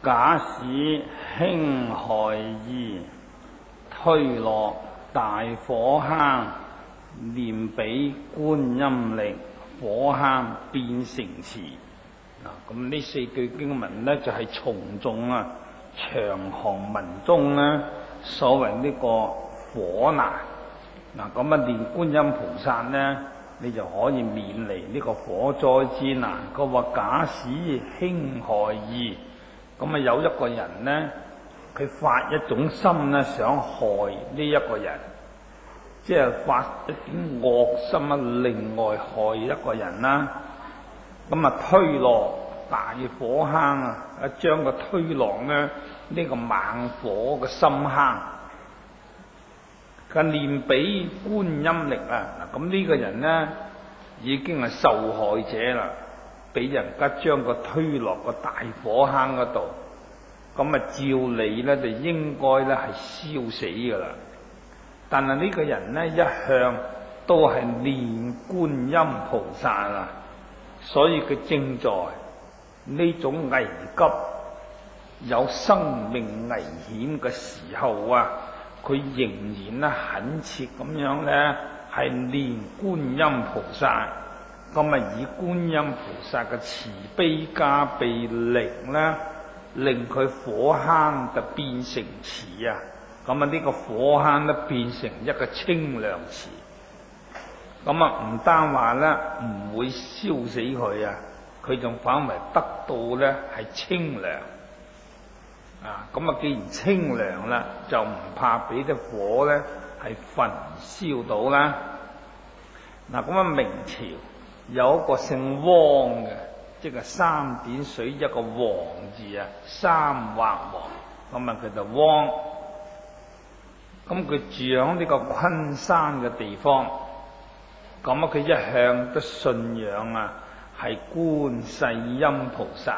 假使輕害意，推落大火坑，念彼觀音力，火坑變成池。咁呢四句經文呢，就係從眾長行文中呢所謂呢個火難。咁念觀音菩薩呢，你就可以免離呢個火災之難。佢話假使輕害意，咁有一個人呢，佢發一種心呢，想害呢一個人，即係發一種惡心另外害一個人啦。咁推落大火坑將佢推落呢個猛火嘅深坑。佢念彼觀音力咁呢個人呢，已經係受害者啦，俾人家將佢推落個大火坑嗰度。咁照理呢，就應該呢係燒死噶啦。但係呢個人呢，一向都係念觀音菩薩啦，所以佢正在呢種危急、有生命危險嘅時候佢仍然呢懇切咁樣呢係念觀音菩薩。咁以觀音菩薩嘅慈悲加被力呢，令佢火坑就變成池咁呢個火坑呢，變成一個清涼池。咁唔單話呢唔會燒死佢佢仲反為得到呢係清涼。咁既然清涼啦，就唔怕俾啲火呢係焚燒到啦。咁明朝有一個姓汪嘅，即係三點水一個黃字三畫黃，佢就汪。咁佢住喺呢個昆山嘅地方，佢一向都信仰係觀世音菩薩。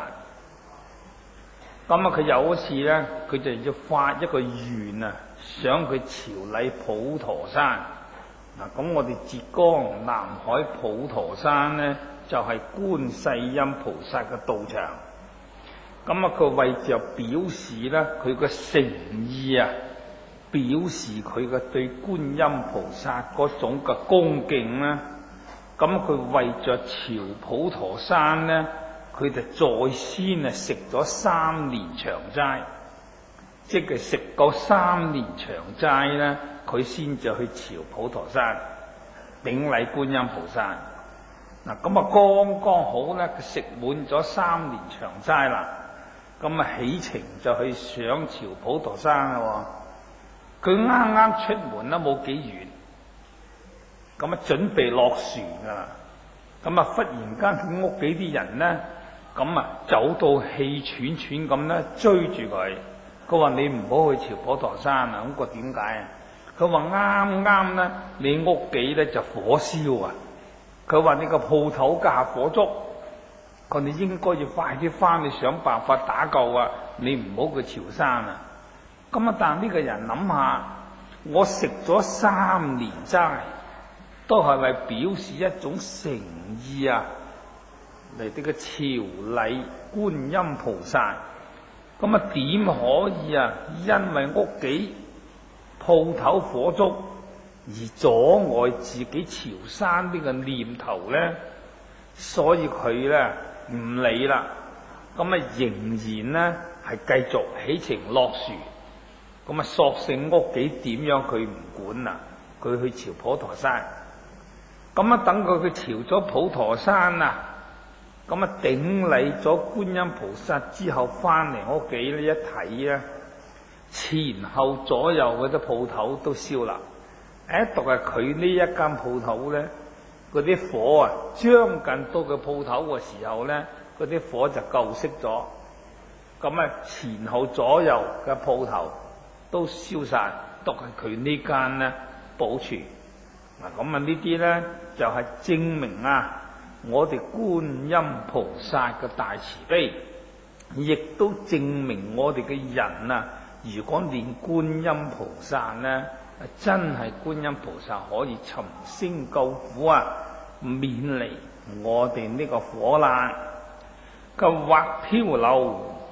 佢有一次呢，佢就要發一個願想佢朝禮普陀山。咁我哋浙江南海普陀山呢，就係觀世音菩薩嘅道場。佢為着表示呢，佢嘅誠意表示佢嘅對觀音菩薩嗰種嘅恭敬啦。佢為着朝普陀山呢，佢就再先食咗3年長齋，即係食夠3年長齋呢，佢先至去朝普陀山頂禮觀音菩薩。剛剛好呢，佢食滿咗3年長齋啦，起程就去上朝普陀山啦。佢啱啱出門啦，冇幾遠，準備落船噶啦。忽然間佢屋企啲人呢，走到氣喘喘咁呢，追住佢。佢話你唔好去朝普陀山咁個點解佢話啱啱呢，你屋企呢就火燒佢話你個鋪頭架火燭，佢哋應該要快啲翻去想辦法打救你唔好去朝山但呢個人諗下，我食咗3年齋，都係為表示一種誠意嚟呢個朝禮觀音菩薩。點可以因為屋企鋪頭火燭而阻礙自己朝山呢個念頭呢？所以佢呢唔理啦，仍然呢係繼續起程落船。索性屋企點樣佢唔管佢去朝普陀山。等佢朝咗普陀山頂禮咗觀音菩薩之後，翻嚟屋企呢一睇前後左右嗰啲鋪頭都燒啦。獨係佢呢一間鋪頭呢，嗰啲火將近到佢鋪頭嘅時候呢，嗰啲火就救熄咗。前後左右嘅鋪頭都燒晒，獨係佢呢間呢保存。呢啲呢，就係證明我哋觀音菩薩嘅大慈悲，亦都證明我哋嘅人如果念觀音菩薩呢，真係觀音菩薩可以尋聲救苦免離我哋呢個火難。或漂流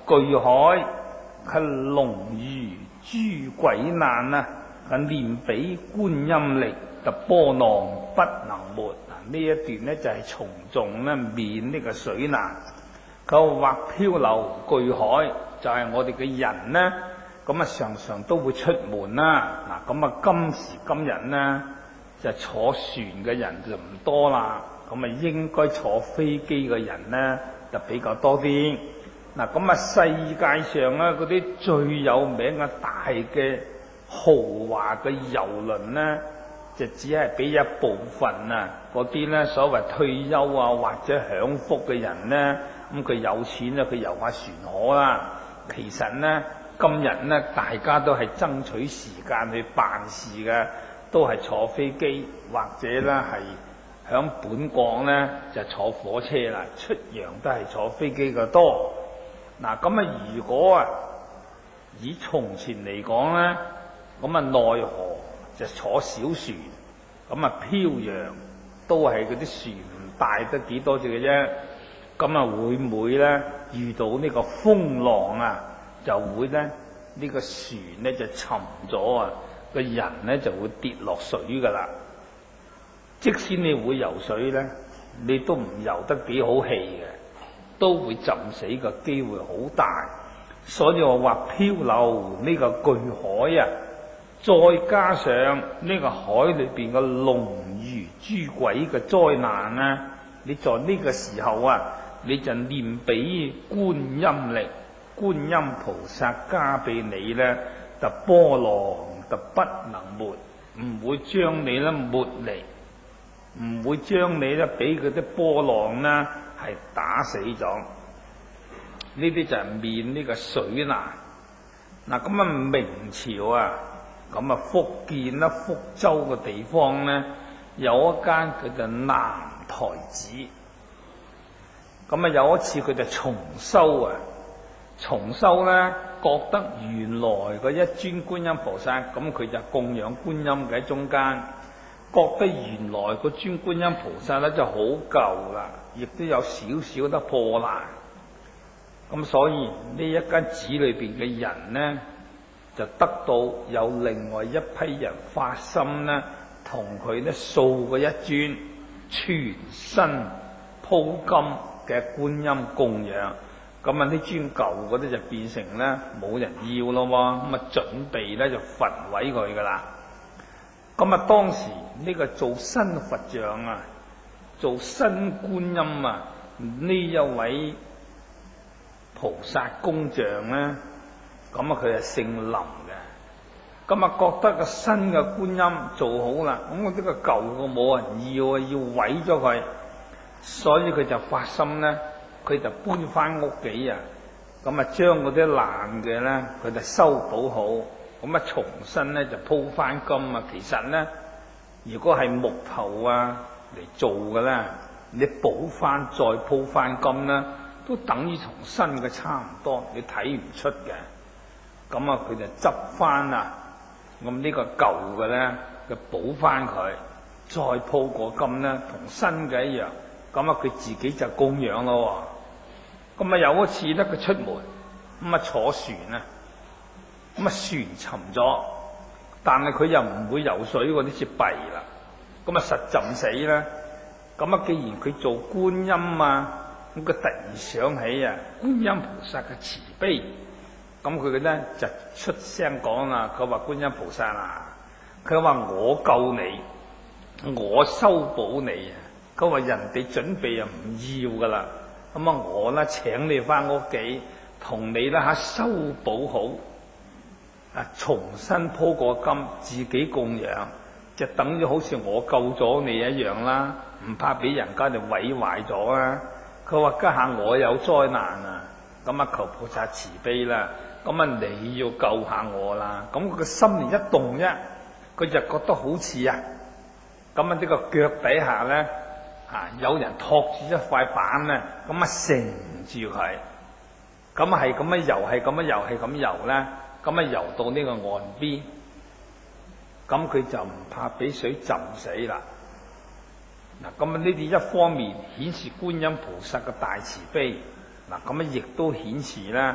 巨海及龍魚諸鬼難啊，念彼觀音力，特波浪不能沒。呢一段呢，就係從眾咧免呢個水難。佢話或漂流巨海，就係我哋嘅人呢，咁啊常常都會出門啦。嗱，咁啊今時今日呢，就坐船嘅人就唔多啦，咁啊應該坐飛機嘅人呢，就比較多啲。嗱，咁啊世界上咧嗰啲最有名嘅大嘅豪華嘅遊輪呢，就只係俾一部分啊嗰啲咧所謂退休啊或者享福嘅人呢，咁佢有錢咧佢遊下船河啦。其實呢，今日呢，大家都係爭取時間去辦事嘅，都係坐飛機或者咧係響本國呢，就坐火車啦，出洋都係坐飛機嘅多。嗱，咁啊如果啊以從前嚟講咧，咁啊奈何就坐小船，咁啊漂洋都係嗰啲船唔大得幾多隻嘅啫。咁啊會唔會咧遇到呢個風浪啊，就會咧呢個船咧就沉咗啊，個人咧就會跌落水噶啦。即使你會游水咧，你都唔游得幾好氣嘅，都會浸死嘅機會好大。所以我話漂流呢個巨海啊，再加上呢個海裏邊嘅龍魚諸鬼嘅災難啊，你在呢個時候啊，你就念彼觀音力，觀音菩薩加俾你咧，就波浪就不能沒，唔會將你咧沒嚟，唔會將你咧俾嗰啲波浪咧係打死咗。呢啲就係免呢個水難。嗱，咁啊明朝啊，咁啊福建啦福州嘅地方咧，有一間叫做南台寺。咁啊有一次佢就重修啊，重修咧覺得原來嗰一尊觀音菩薩，咁佢就供養觀音嘅喺中間，覺得原來嗰尊觀音菩薩咧就好舊啦，亦都有少少得破爛。咁所以呢一間寺裏邊嘅人呢，就得到有另外一批人發心呢，同佢呢塑過一尊全身鋪金嘅觀音供養。咁啊呢尊舊嗰啲就變成呢冇人要咯，咁啊準備呢就焚毀佢噶啦。咁啊當時呢個做新佛像啊，做新觀音啊，呢一位菩薩工匠咧，咁啊佢係姓林嘅，咁啊覺得個新嘅觀音做好啦，咁我呢個舊嘅冇人要啊，要毀咗佢，所以佢就發心咧，佢就搬翻屋企啊，咁啊將嗰啲爛嘅咧，佢就修補好，咁啊重新咧就鋪翻金啊。其實咧，如果係木頭啊嚟做嘅咧，你補翻再鋪翻金啦，都等於同新嘅差唔多，你睇唔出嘅。咁啊，佢就執翻啊，咁呢個舊嘅咧，佢補翻佢，再鋪過金咧，同新嘅一樣。咁啊，佢自己就供養咯。咁啊，有一次咧，佢出門，咁啊坐船啊，咁啊船沉咗，但係佢又唔會游水喎，呢次弊啦。咁啊實浸死啦。咁啊，既然佢做觀音啊，咁佢突然想起啊，觀音菩薩嘅慈悲，咁佢咧就出聲講啦，佢話觀音菩薩啊，佢話我救你，我修補你啊，佢話人哋準備啊唔要噶啦，咁啊我咧請你翻屋企，同你咧修補好，啊重新鋪過金，自己供養，就等於好似我救咗你一樣啦，唔怕俾人家就毀壞咗啊！佢話家下我有災難啊，咁啊求菩薩慈悲啦，咁啊你要救下我啦，咁佢個心念一動啫，佢就覺得好似啊，咁啊呢個腳底下咧有人托住一塊板咧，咁啊承住佢，咁啊係咁樣游，係咁樣游，係咁游咧，咁啊游到呢個岸邊，咁佢就唔怕俾水浸死啦。嗱，咁啊呢啲一方面顯示觀音菩薩嘅大慈悲，嗱咁啊亦都顯示咧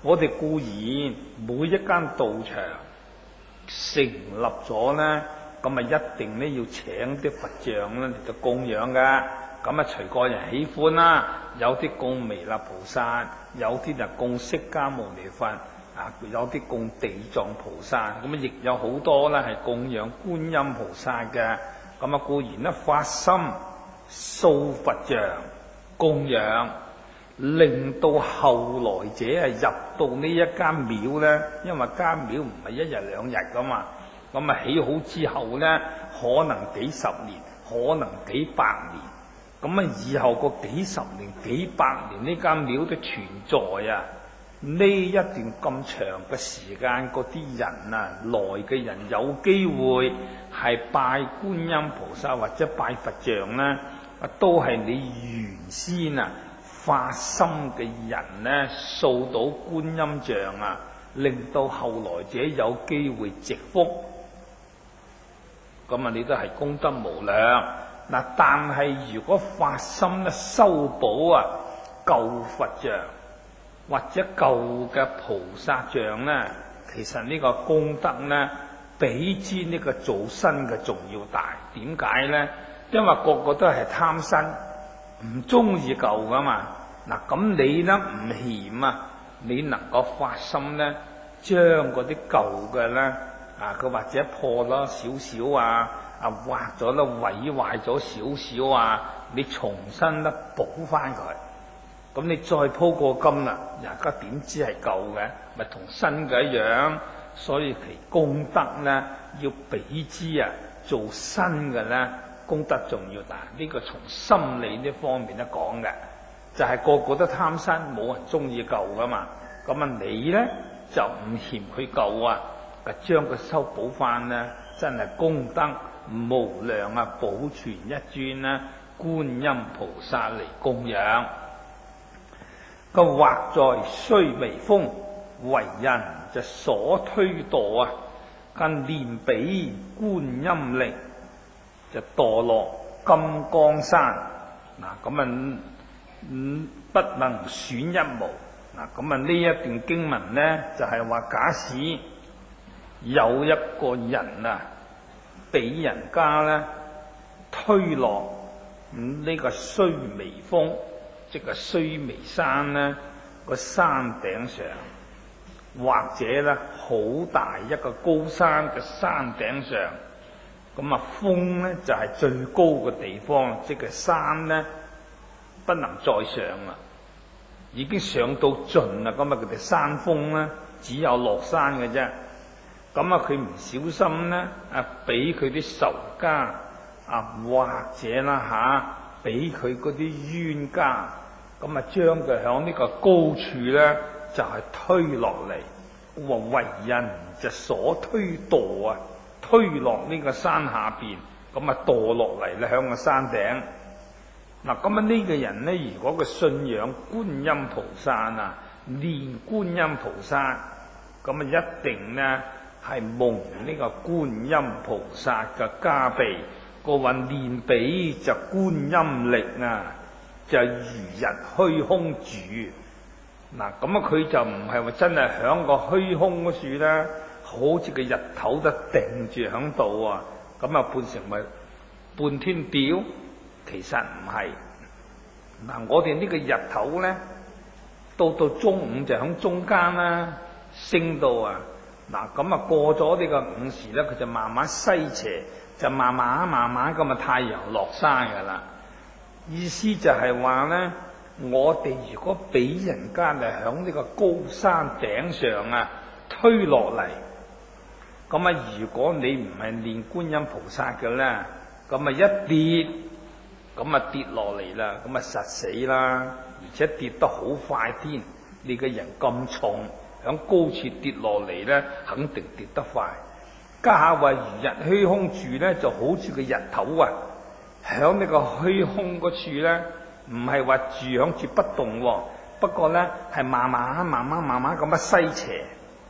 我哋固然每一間道場成立咗咧，咁啊一定咧要請啲佛像咧嚟到供養噶。咁啊隨個人喜歡啦，有啲供彌勒菩薩，有啲就供釋迦牟尼佛，有啲供地藏菩薩，咁啊亦有好多咧係供養觀音菩薩嘅。咁啊固然咧發心塑佛像供養，令到後來者入到呢一間廟咧，因為間廟唔係一日兩日噶嘛，咁啊起好之後咧，可能幾十年，可能幾百年。咁啊，以後個幾十年、幾百年呢間廟都存在啊！呢一段咁長嘅時間，嗰啲人啊，來嘅人有機會係拜觀音菩薩或者拜佛像咧，都係你原先發心嘅人咧，塑到觀音像啊，令到後來者有機會積福。咁啊，你都係功德無量。嗱，但係如果發心咧修補舊佛像或者舊嘅菩薩像咧，其實呢個功德咧比之呢個做新嘅仲要大。點解咧？因為個個都係貪新，唔中意舊噶嘛。嗱，咁你咧唔嫌你能夠發心咧，將嗰啲舊嘅咧佢或者破咗少少劃咗啦，毀壞咗少少你重新咧補翻佢，咁你再鋪過金啦，人家點知係舊嘅？咪同新嘅一樣，所以其功德咧要比之做新嘅咧功德仲要大。呢個從心理呢方面咧講嘅，就係個個都貪新，冇人中意舊噶嘛。咁你咧就唔嫌佢舊將佢修補翻咧，真係功德無量保存一尊觀音菩薩嚟供養。個或在須彌峰，為人就所推墮更念彼觀音力，就墮落金剛山。嗱，咁不能損一毛。嗱，咁呢一段經文咧，就係話假使有一個人俾人家咧推落呢個須彌峰，即係須彌山咧個山頂上，或者咧好大一個高山嘅山頂上，咁峰咧就係最高嘅地方，即係山咧不能再上啦，已經上到盡啦。咁佢哋山峰咧只有落山嘅啫。咁佢唔小心咧俾佢啲仇家或者俾佢嗰啲冤家，咁將佢響呢個高處咧就係推落嚟，為人就所推墮推落呢個山下邊，咁墮落嚟咧響個山頂。嗱，咁呢個人咧，如果佢信仰觀音菩薩念觀音菩薩，咁一定咧係蒙呢個觀音菩薩嘅加被。個話念彼就觀音力就如日虛空住。嗱，咁佢就唔係話真係響個虛空嗰處咧，好似個日頭都定住響度咁變成咪半天吊？其實唔係。嗱，我哋呢個日頭咧，到中午就響中間啦，升到嗱，咁過咗呢個午時咧，佢就慢慢西斜，就慢慢咁太陽落山噶啦。意思就係話咧，我哋如果俾人家響呢個高山頂上推落嚟，咁如果你唔係念觀音菩薩嘅咧，咁一跌，咁跌落嚟啦，咁實死啦，而且跌得好快添。你個人咁重，響高處跌落嚟咧，肯定跌得快。家下話如日虛空住咧，就好似個日頭響呢個虛空嗰處咧，唔係話住響住不動不過咧係慢慢咁西斜。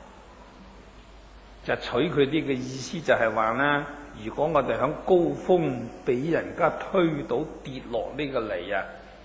就取佢啲嘅意思就係話咧，如果我哋響高峰俾人家推到跌落呢個嚟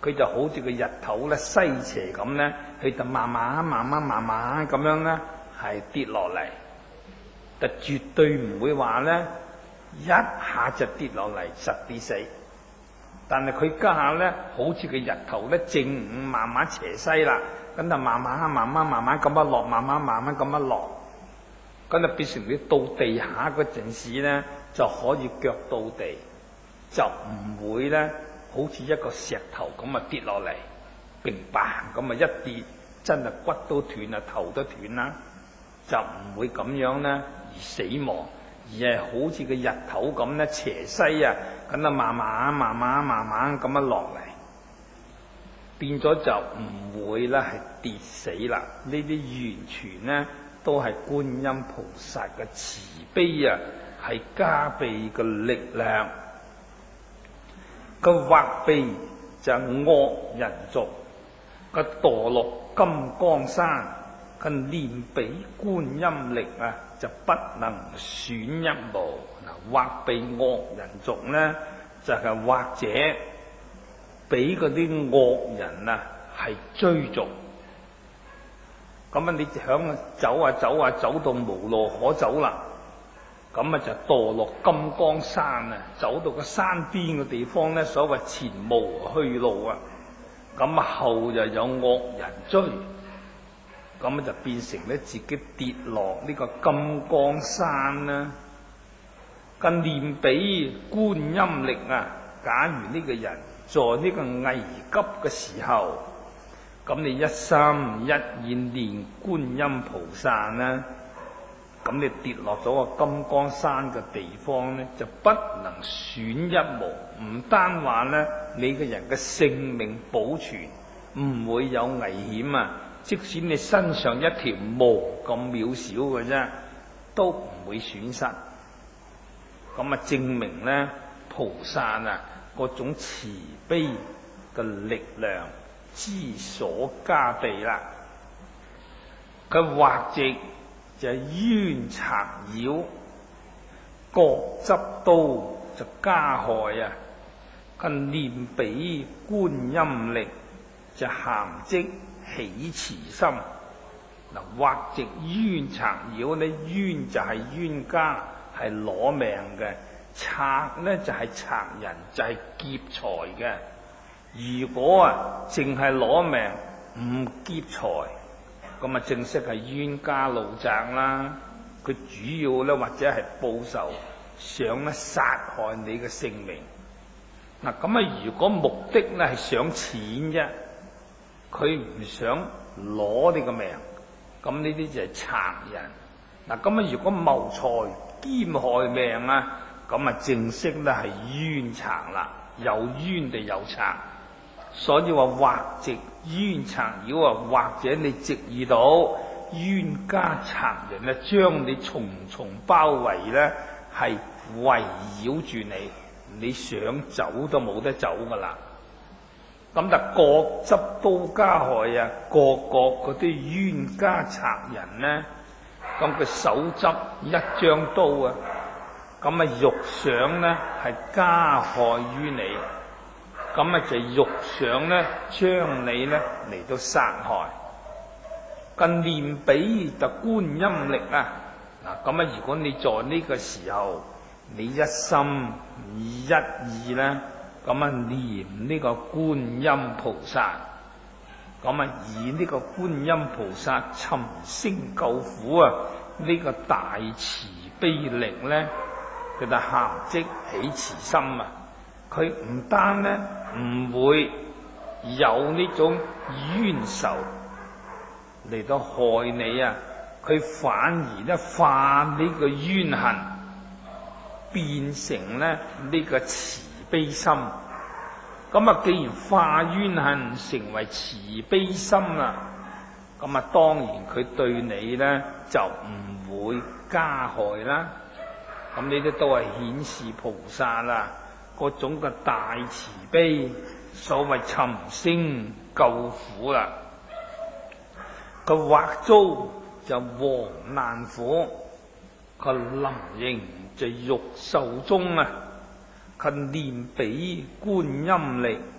佢就好似個日頭咧西斜咁咧，佢就慢慢咁樣咧係跌落嚟，就絕對唔會話咧一下就跌落嚟實跌死。但係佢家下咧好似個日頭咧正午慢慢斜西啦，咁就慢慢咁樣落，慢慢咁樣落，咁就變成你到地下嗰陣時咧就可以腳到地，就唔會咧好似一個石頭咁啊跌落嚟，乒乓咁啊一跌真係骨都斷啊，頭都斷啦，就唔會咁樣咧而死亡，而係好似個日頭咁咧斜西啊，咁啊慢慢咁樣落嚟，變咗就唔會咧係跌死啦。呢啲完全咧都係觀音菩薩嘅慈悲啊，係加被嘅力量。個畫鼻就惡人族，個墮落金剛山，個念彼觀音力啊，就不能損一毛。嗱，畫鼻惡人族咧，就係或者俾嗰啲惡人啊係追逐，咁啊你響走到無路可走啦。咁啊就墮落金剛山啊，走到個山邊嘅地方咧，所謂前無去路啊，咁後就有惡人追，咁啊就變成咧自己跌落呢個金剛山啦。咁念彼觀音力啊，假如呢個人在呢個危急嘅時候，咁你一心一意念觀音菩薩呢，咁你跌落咗個金剛山嘅地方咧，就不能損一毛。唔單話咧，你嘅人嘅性命保存唔會有危險啊！即使你身上一條毛咁渺小嘅啫，都唔會損失。咁啊，證明咧菩薩啊嗰種慈悲嘅力量之所加被啦。佢或者就係冤賊妖，各執刀就加害啊！佢念彼觀音力，就咸即起慈心。嗱，或者冤賊妖呢，冤就係冤家，係攞命嘅；賊呢就係賊人，就係劫財嘅。如果啊淨係攞命唔劫財，咁啊，正式係冤家路窄啦。佢主要咧，或者係報仇，想咧殺害你嘅性命。嗱，咁啊，如果目的咧係想錢啫，佢唔想攞你個命，咁呢啲就係賊人。嗱，咁啊，如果謀財兼害命啊，咁啊，正式咧係冤賊啦，有冤就有賊。所以話或者冤賊妖啊，或者你直遇到冤家賊人咧，將你重重包圍咧，係圍繞住你，你想走都冇得走噶啦。咁就各執刀加害啊，各嗰啲冤家賊人咧，咁佢手執一張刀啊，咁啊欲想咧係加害於你。咁啊就欲想咧，將你咧嚟到殺害。咁念彼就觀音力啊！嗱，咁啊，如果你在呢個時候，你一心一意咧，咁啊念呢個觀音菩薩，咁啊以呢個觀音菩薩尋聲救苦啊，呢個大慈悲力咧，佢就咸即起慈心啊！佢唔單咧唔會有呢種冤仇嚟到害你啊，佢反而咧化呢個冤恨變成咧呢個慈悲心。咁啊，既然化冤恨成為慈悲心啦，咁啊當然佢對你咧就唔會加害啦。咁呢啲都係顯示菩薩啦嗰種嘅大慈悲，所謂尋聲救苦啦。佢或遭就禍難苦，佢臨刑就欲壽終啊！佢念彼觀音力，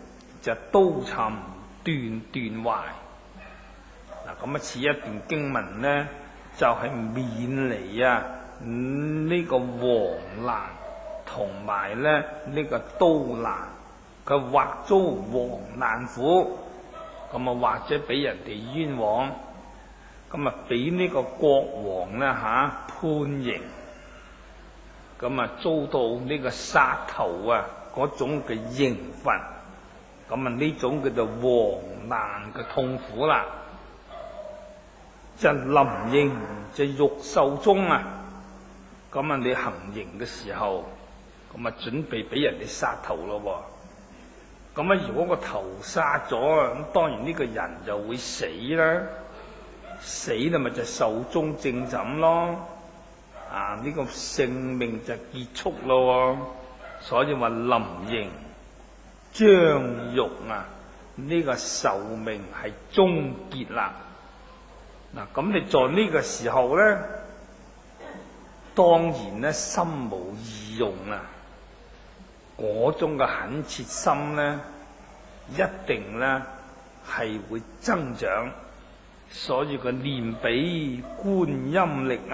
就刀尋斷斷壞。嗱，咁似一段經文呢，就係免離呢個黃難同埋呢個刀難，佢或遭黃難苦，咁或者俾人哋冤枉，咁俾呢個國王判刑，咁遭到呢個殺頭嗰種嘅刑罰，咁呢種叫做黃難嘅痛苦啦。就臨刑就獄獸中咁你行刑嘅時候，咁準備俾人哋殺頭咯。咁如果個頭殺咗，咁當然呢個人就會死啦。死啦咪就壽終正寢咯。呢個性命就結束咯。所以話臨刑將獄呢個壽命係終結啦。嗱，咁你在呢個時候咧，當然咧心無二用嗰種嘅懇切心咧，一定咧係會增長。所以佢念彼觀音力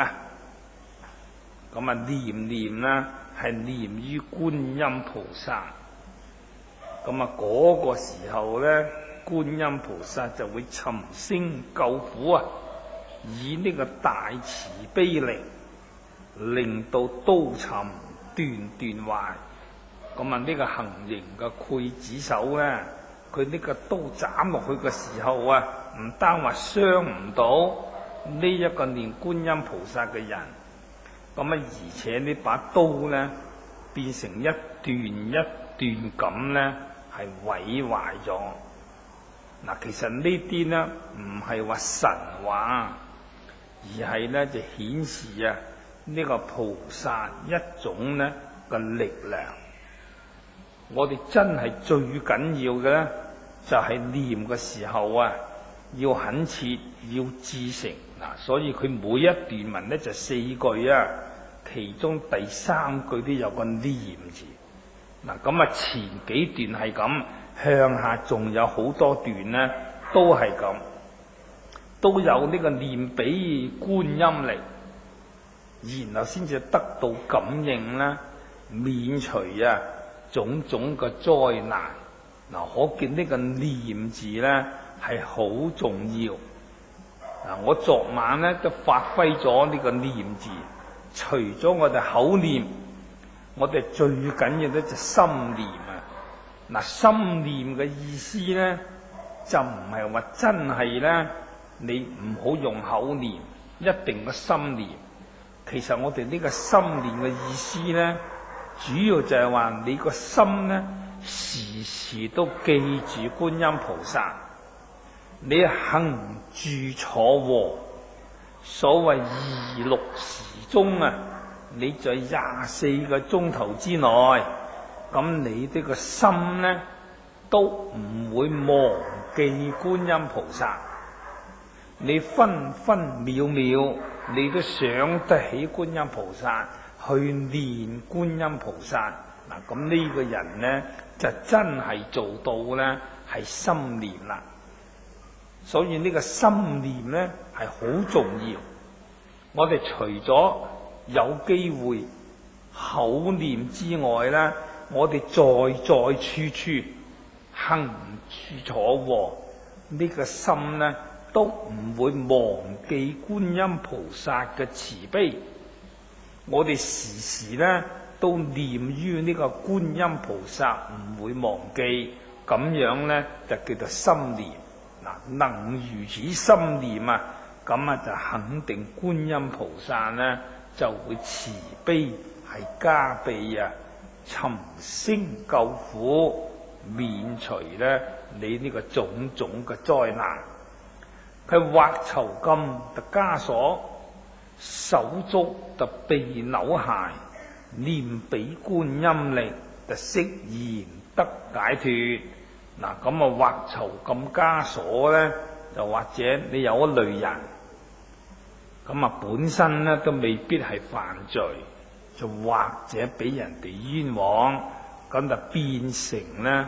咁念啦係念於觀音菩薩。咁嗰個時候咧，觀音菩薩就會尋聲救苦以呢個大慈悲力，令到刀尋斷斷壞。咁呢個行刑嘅劊子手咧，佢呢個刀斬落去嘅時候唔單話傷唔到呢一個念觀音菩薩嘅人，而且呢把刀咧變成一段一段咁咧係毀壞咗。嗱，其實呢啲呢唔係話神話，而係呢就顯示呢個菩薩一種呢嘅力量。我哋真係最緊要嘅咧，就係念嘅時候要懇切，要至誠。所以佢每一段文呢就4句其中第3句都有個念字。咁前幾段係咁，向下仲有好多段呢都係咁，都有呢個念彼觀音力，然後先至得到感應啦，免除種種嘅災難。可見呢個念字呢係好重要。我昨晚呢都發揮咗呢個念字，除咗我哋口念，我哋最緊要咧就心念心念嘅意思呢，就唔係話真係呢，你唔好用口念，一定個心念。其實我哋呢個心念嘅意思呢，主要就係話你個心呢，時時都記住觀音菩薩，你行住坐臥，所謂26時中你在24個鐘頭之內，咁你呢個心呢都唔會忘記觀音菩薩，你分分秒秒你都想得起觀音菩薩，去念觀音菩薩。咁呢個人呢就真係做到呢係心念啦。所以呢個心念呢係好重要。我哋除咗有機會口念之外呢，我哋在處處行住坐臥，呢個心呢都唔會忘記觀音菩薩嘅慈悲。我哋時時呢都念於呢個觀音菩薩，唔會忘記，咁樣呢就叫做心念。能如此心念咁就肯定觀音菩薩呢就會慈悲係加被尋聲救苦，免除呢你呢個種種嘅災難。佢畫囚禁的枷鎖，手足的被扭械，念彼觀音力，就釋然得解脫。畫囚禁枷鎖呢，就或者你有一類人，本身呢都未必係犯罪，就或者俾人哋冤枉，咁就變成呢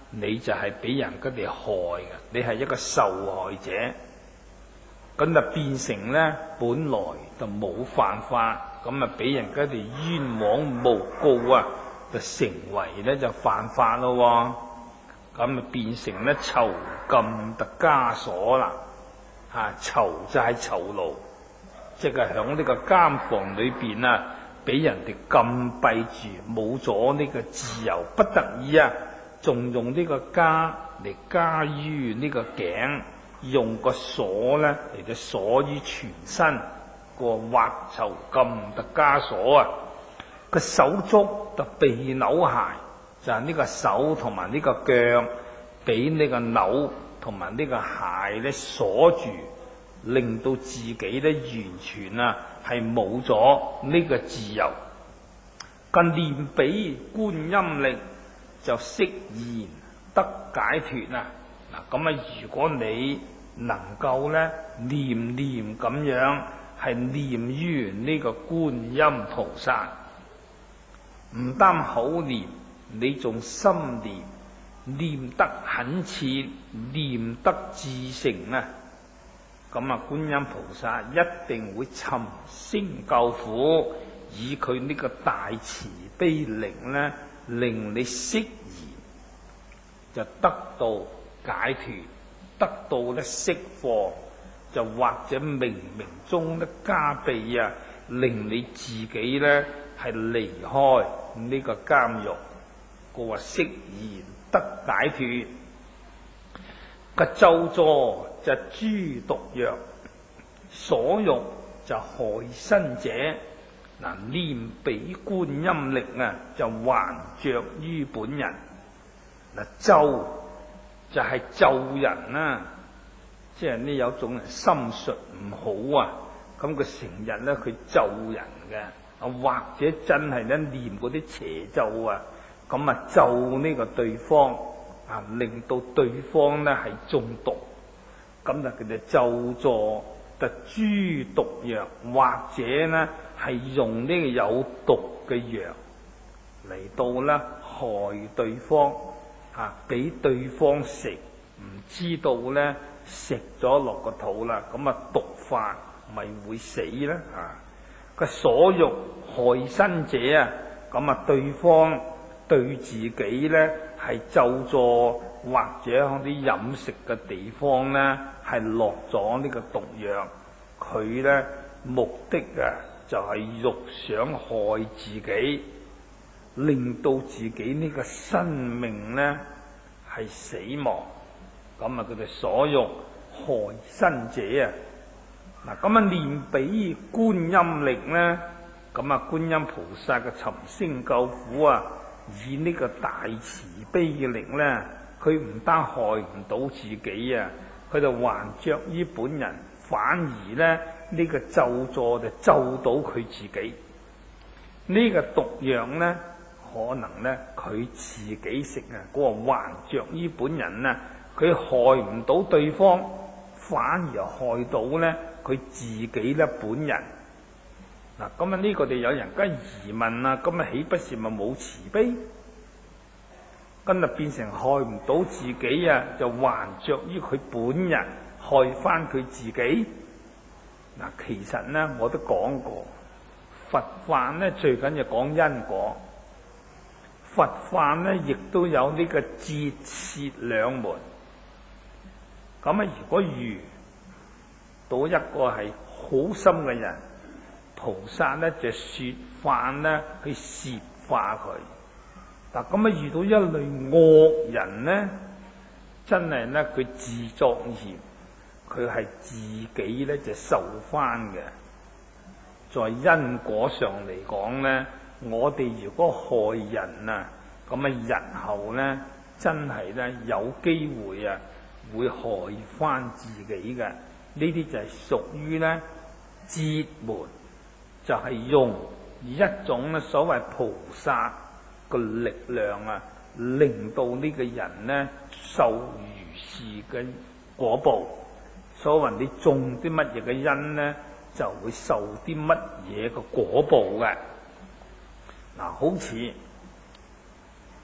你就係俾人哋害嘅，你係一個受害者，咁就變成咧本來就冇犯法，咁啊俾人哋冤枉誣告啊，就成為咧就犯法咯，咁啊變成咧囚禁的枷鎖啦，囚就係囚牢，即係響呢個監房裏邊啊，俾人哋禁閉住，冇咗呢個自由，不得已啊，仲用呢個枷嚟加於呢個頸，用個鎖咧嚟到鎖於全身，個畫囚禁的枷鎖啊，個手足就被扭鞋，就係呢個手同埋呢個腳俾呢個扭同埋呢個鞋咧鎖住，令到自己咧完全啊係冇咗呢個自由。更念彼觀音力，就釋然得解脫啊！嗱，咁啊，如果你能夠咧念念咁樣係念於呢個觀音菩薩，唔單口念，你仲心念，念得懇切，念得至誠啊！咁啊，觀音菩薩一定會尋聲救苦，以佢呢個大慈悲力咧，令你釋然，就得到解脫，得到咧釋放，就或者冥冥中咧加被啊，令你自己咧係離開呢個監獄，個話釋然得解脫。個咒詛就諸毒藥，所欲就害身者。嗱，念彼觀音力啊，就還着於本人。嗱，咒就係咒人啦，即係呢有種人心術唔好啊，咁佢成日咧佢咒人嘅，或者真係咧念嗰啲邪咒啊，咁啊咒呢個對方啊，令到對方咧係中毒，咁就佢哋咒詛就諸毒藥，或者咧係用呢個有毒嘅藥嚟到咧害對方，俾對方食，唔知道咧食咗落個肚啦，咁啊毒發咪會死咧個所欲害身者啊，咁啊對方對自己咧係咒詛，或者喺啲飲食嘅地方咧係落咗呢個毒藥，佢咧目的啊就係欲想害自己，令到自己呢個生命咧係死亡，咁啊佢哋所欲害身者啊，嗱咁啊念彼觀音力咧，咁啊觀音菩薩嘅尋聲救苦啊，以呢個大慈悲嘅力咧，佢唔單害唔到自己啊，佢就還着於本人，反而咧呢個咒詛就咒到佢自己。呢個毒藥咧，可能咧佢自己食啊，嗰個還着於本人啊，佢害唔到對方，反而害到咧佢自己咧本人。嗱，咁啊呢個哋有人家疑問啊，咁啊豈不是咪冇慈悲？咁啊變成害唔到自己啊，就還着於佢本人，害翻佢自己。嗱，其實咧我都講過，佛法咧最緊要講因果，佛法咧亦都有呢個折切兩門。咁啊，如果遇到一個係好心嘅人，菩薩咧就說法咧去攝化佢。嗱，咁啊遇到一類惡人咧，真係咧佢自作孽，佢係自己咧就受翻嘅。在因果上嚟講咧，我哋如果害人啊，咁啊日後咧真係咧有機會啊會害翻自己嘅。呢啲就係屬於咧折門，就係用一種咧所謂菩薩個力量啊，令到呢個人咧受如是嘅果報。所謂你種啲乜嘢嘅因咧，就會受啲乜嘢嘅果報嘅。嗱，好似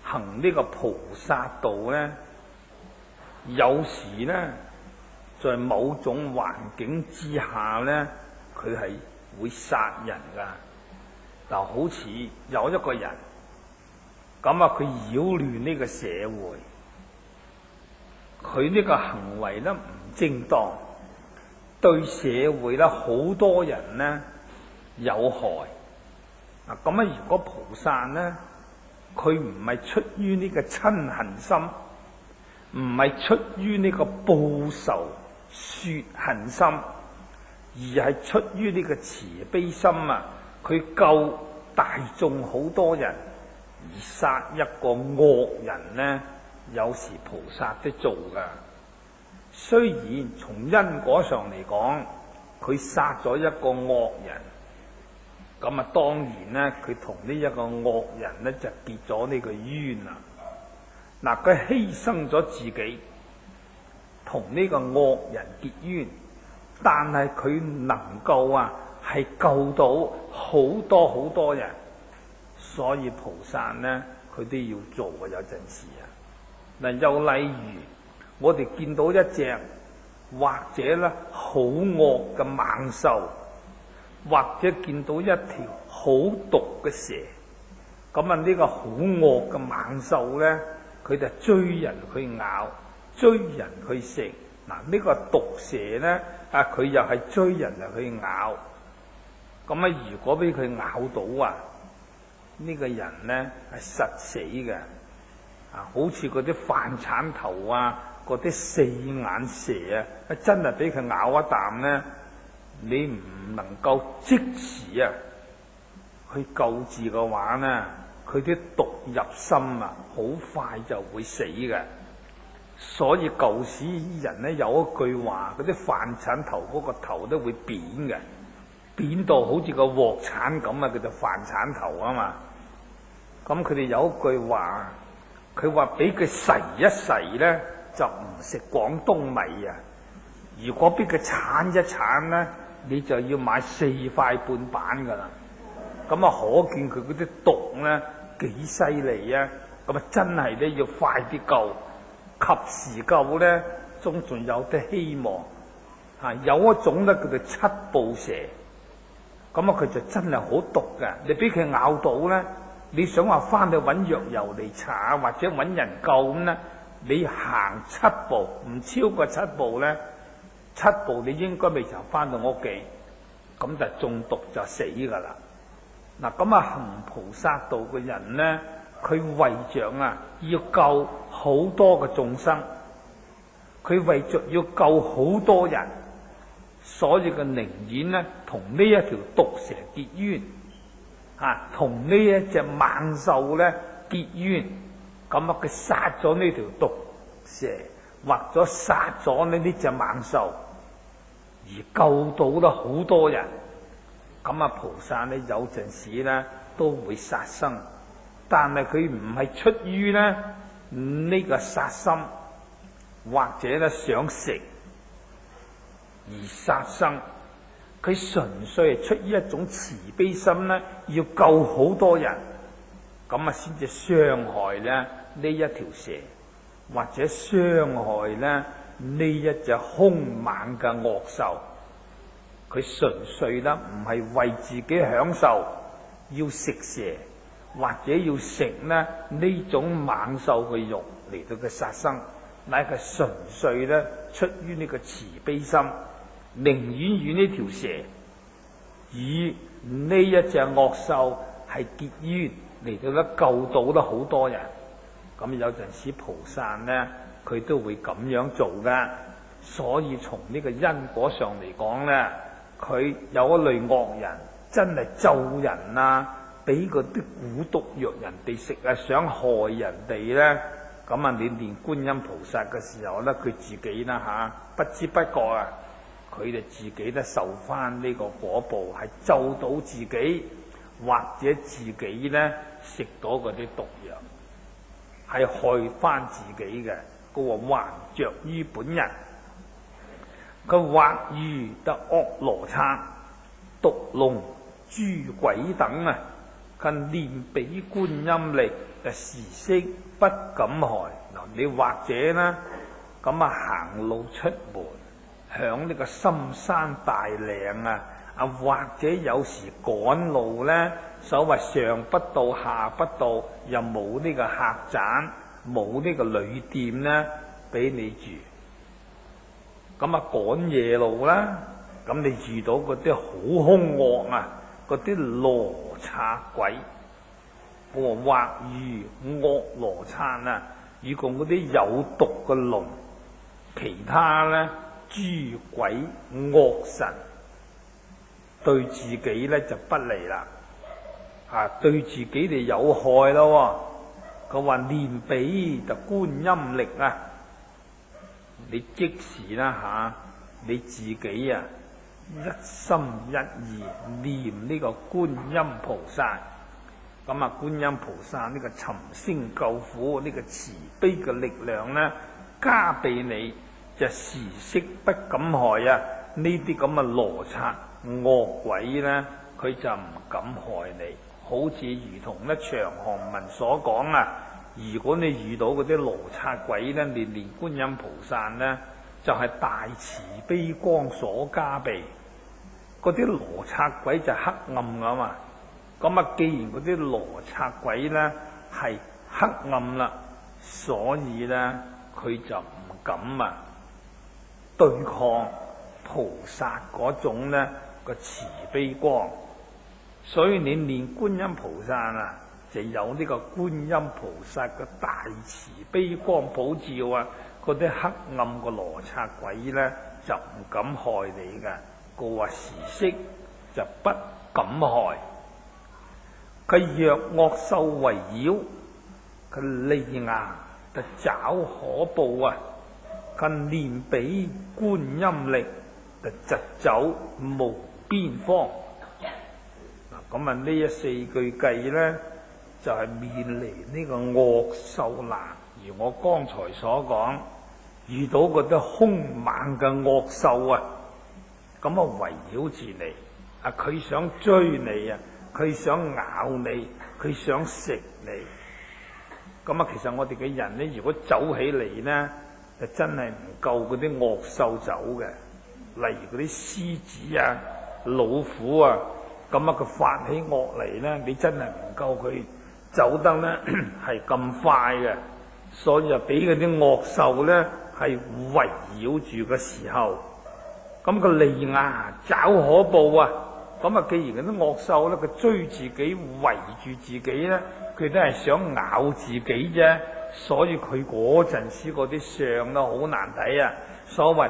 行呢個菩薩道呢，有時呢，在某種環境之下呢，佢係會殺人噶。就好似有一個人咁啊，佢擾亂呢個社會，佢呢個行為呢唔正當，對社會呢好多人呢有害。嗱咁啊，如果菩薩呢，佢唔係出於呢個親恨心，唔係出於呢個報仇雪恨心，而係出於呢個慈悲心啊！佢救大眾好多人，而殺一個惡人呢，有時菩薩都做噶。雖然從因果上嚟講，佢殺咗一個惡人，咁啊當然呢，佢同呢一個惡人呢就結咗呢個冤啦。嗱，佢犧牲咗自己，同呢個惡人結冤，但係佢能夠係救到好多好多人，所以菩薩呢，佢都要做嘅。有陣時嗱，又例如我哋見到一隻或者呢好惡嘅猛獸，或者見到一條好毒嘅蛇，咁呢個好惡嘅猛獸呢，佢就追人去咬，追人去食。嗱，呢個毒蛇呢，佢又係追人去咬。咁如果俾佢咬到呢個人呢係實死嘅。好似嗰啲飯鏟頭嗰啲四眼蛇真係俾佢咬一啖呢，你唔能夠即時去救治嘅話呢，佢啲毒入心好快就會死嘅。所以舊時人呢有一句話，嗰啲飯鏟頭嗰個頭都會扁嘅。扁到好似個鑊鏟咁叫做飯鏟頭啊嘛。咁佢哋有一句話，佢話俾佢噬一噬呢，就唔食廣東米啊。如果俾佢鏟一鏟呢，你就要買4塊半板噶啦。咁可見佢嗰啲毒呢幾犀利啊。咁真係呢要快啲救，及時救呢，仲有啲希望。有一種呢叫做七步蛇。咁佢就真係好毒嘅，你俾佢咬到呢，你想話翻去揾藥油嚟搽或者揾人救咁呢，你行7步，唔超過7步呢，7步你應該未曾翻到屋企，咁就中毒就死噶啦。嗱，行菩薩道嘅人呢，佢為着要救好多嘅眾生，佢為着要救好多人。所以佢寧願呢，同呢一條毒蛇結冤，同呢一隻猛獸呢結冤，咁佢殺咗呢條毒蛇，或者殺咗呢隻猛獸，而救到咗好多人。咁菩薩呢有陣時呢都會殺生，但係佢唔係出於呢個殺心，或者呢想食而殺生，佢純粹係出於一種慈悲心呢，要救好多人，咁先至傷害呢一條蛇，或者傷害呢一隻兇猛嘅惡獸。佢純粹呢唔係為自己享受，要食蛇或者要食呢種猛獸嘅肉嚟到嘅殺生，乃係純粹呢出於呢個慈悲心。寧願與呢條蛇與呢一隻惡獸係結冤，嚟到救到咗好多人。咁有陣時菩薩呢，佢都會咁樣做噶。所以從呢個因果上嚟講呢，佢有一類惡人真係咒人俾嗰啲蠱毒藥人哋食想害人哋呢。咁你念觀音菩薩嘅時候呢，佢自己不知不覺佢哋自己都受翻呢個果報，係咒到自己，或者自己呢食到嗰啲毒藥，係害翻自己嘅。佢話還着於本人，佢或遇得惡羅剎、毒龍、諸鬼等近念彼觀音力，就時息不敢害。嗱，你或者呢，咁啊行路出門，響呢個深山大嶺啊，或者有時趕路呢，所謂上不到下不到，又冇呢個客棧，冇呢個旅店呢俾你住。咁啊趕夜路啦，咁你遇到嗰啲好兇惡啊，嗰啲羅剎鬼，或遇惡羅剎啊，遇共嗰啲有毒嘅龍，其他呢諸鬼惡神，對自己呢就不利啦，對自己哋有害咯。佢話念彼就觀音力啊，你即時啦你自己啊一心一意念呢個觀音菩薩，咁啊觀音菩薩呢個尋聲救苦呢個慈悲嘅力量呢，加俾你，就時息不敢害啊！呢啲咁嘅羅剎惡鬼呢，佢就唔敢害你。好似如同呢長行文所講啊，如果你遇到嗰啲羅剎鬼呢，你念觀音菩薩呢，就係大慈悲光所加被。嗰啲羅剎鬼就黑暗噶嘛，咁啊既然嗰啲羅剎鬼呢係黑暗啦，所以呢，佢就唔敢對抗菩薩嗰種呢個慈悲光。所以你念觀音菩薩啊，就有呢個觀音菩薩嘅大慈悲光普照啊，嗰啲黑暗嘅羅剎鬼呢，就唔敢害你噶。個話時息就不敢害。佢若惡獸圍繞，佢利牙就爪可怖啊！佢念彼觀音力，就疾走無邊方。咁啊呢一四句計呢，就係面離呢個惡獸難。而我剛才所講，遇到嗰啲兇猛嘅惡獸啊，咁啊圍繞住你，佢想追你啊，佢想咬你，佢想食你。咁啊，其實我哋嘅人呢，如果走起嚟呢，就真係唔夠嗰啲惡獸走嘅。例如嗰啲獅子啊、老虎啊，咁啊佢發起惡嚟呢，你真係唔夠佢走得呢係咁快嘅。所以就俾嗰啲惡獸呢係圍繞住嘅時候，咁個利牙爪可怖啊！咁啊，既然嗰啲惡獸咧，佢追自己圍住自己咧，佢都係想咬自己啫。所以佢嗰陣時嗰啲相都好難睇啊！所謂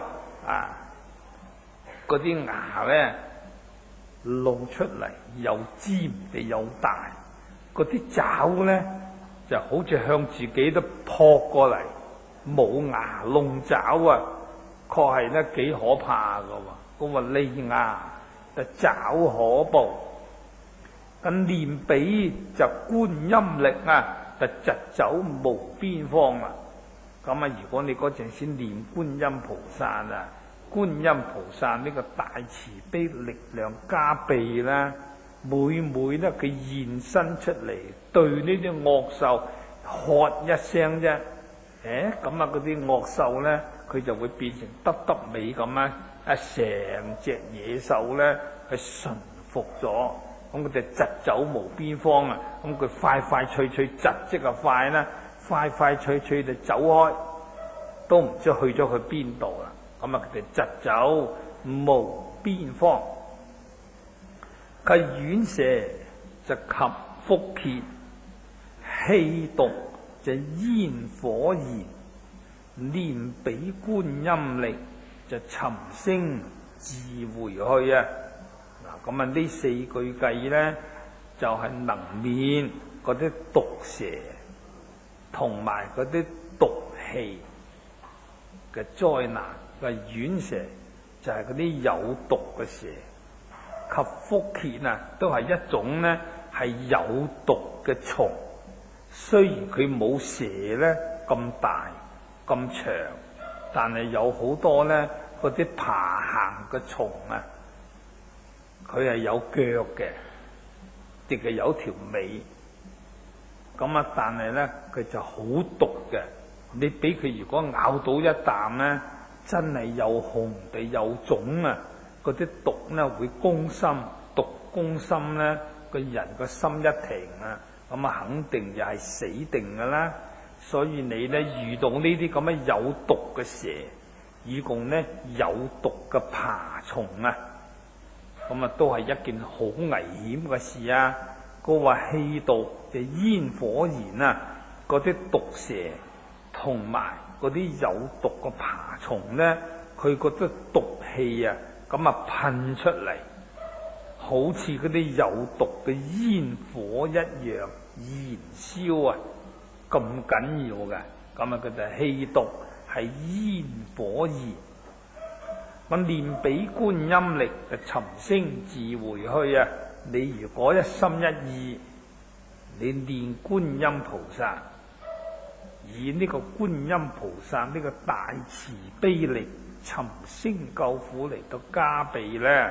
嗰啲牙咧露出嚟又尖地又大，嗰啲爪咧就好似向自己都撲過嚟，冇牙弄爪啊！確係咧幾可怕噶喎！嗰個利牙就爪可怖，咁念彼就觀音力啊，就疾走無邊方啦。咁啊，如果你嗰陣先念觀音菩薩啊，觀音菩薩呢個大慈悲力量加被啦，每咧佢現身出嚟對呢啲惡獸喝一聲啫，咁啊嗰啲惡獸咧，佢就會變成耷耷尾咁啊！成隻野獸咧係馴服咗，咁佢就疾走無邊方啊！咁佢快快脆脆疾即係快啦，快快脆脆就走開，都唔知去咗去邊度啦！咁啊佢哋疾走無邊方，佢遠蛇就及腹羯，氣毒就煙火燃，念彼觀音力就尋聲自回去啊！嗱，咁啊呢四句計呢，就係能免嗰啲毒蛇同埋嗰啲毒氣嘅災難。個遠蛇就係嗰啲有毒嘅蛇，及腹羯啊，都係一種呢係有毒嘅蟲。雖然佢冇蛇呢咁大咁長，但係有好多呢嗰啲爬行嘅蟲啊，佢係有腳嘅， 亦係有條尾。咁啊，但係咧佢就好毒嘅。你俾佢如果咬到一啖咧，真係又紅地又腫啊！嗰啲毒咧會攻心，毒攻心咧，個人個心一停啊，咁啊肯定又係死定噶啦。所以你咧遇到呢啲咁嘅有毒嘅蛇，以共咧有毒嘅爬蟲啊，咁啊都係一件好危險嘅事啊！佢話氣毒就煙火燃啊，嗰啲毒蛇同埋嗰啲有毒嘅爬蟲咧，佢覺得毒氣啊，咁啊噴出嚟，好似嗰啲有毒嘅煙火一樣燃燒啊，咁緊要嘅。咁啊佢就氣毒係煙火燃。我念彼觀音力就尋聲自回去啊！你如果一心一意，你念觀音菩薩，以呢個觀音菩薩呢個大慈悲力尋聲救苦嚟到加被咧，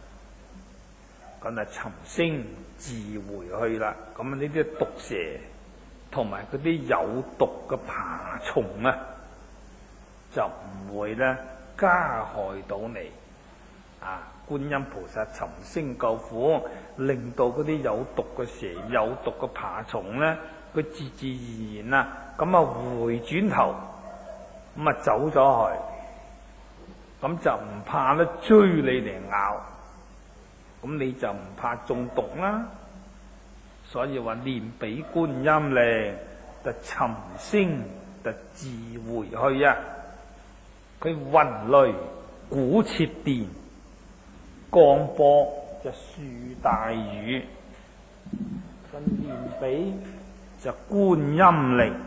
咁啊尋聲自回去啦。咁啊呢啲毒蛇同埋嗰啲有毒嘅爬蟲啊，就唔會咧加害到你啊！觀音菩薩尋聲救苦，令到嗰啲有毒嘅蛇、有毒嘅爬蟲咧，佢自自然然啊，咁啊回轉頭，咁啊走咗去，咁就唔怕咧追你嚟咬，咁你就唔怕中毒啦。所以話念彼觀音力，就尋聲就自回去啊！佢雲雷鼓切電，降波就樹大雨。咁念彼就觀音力，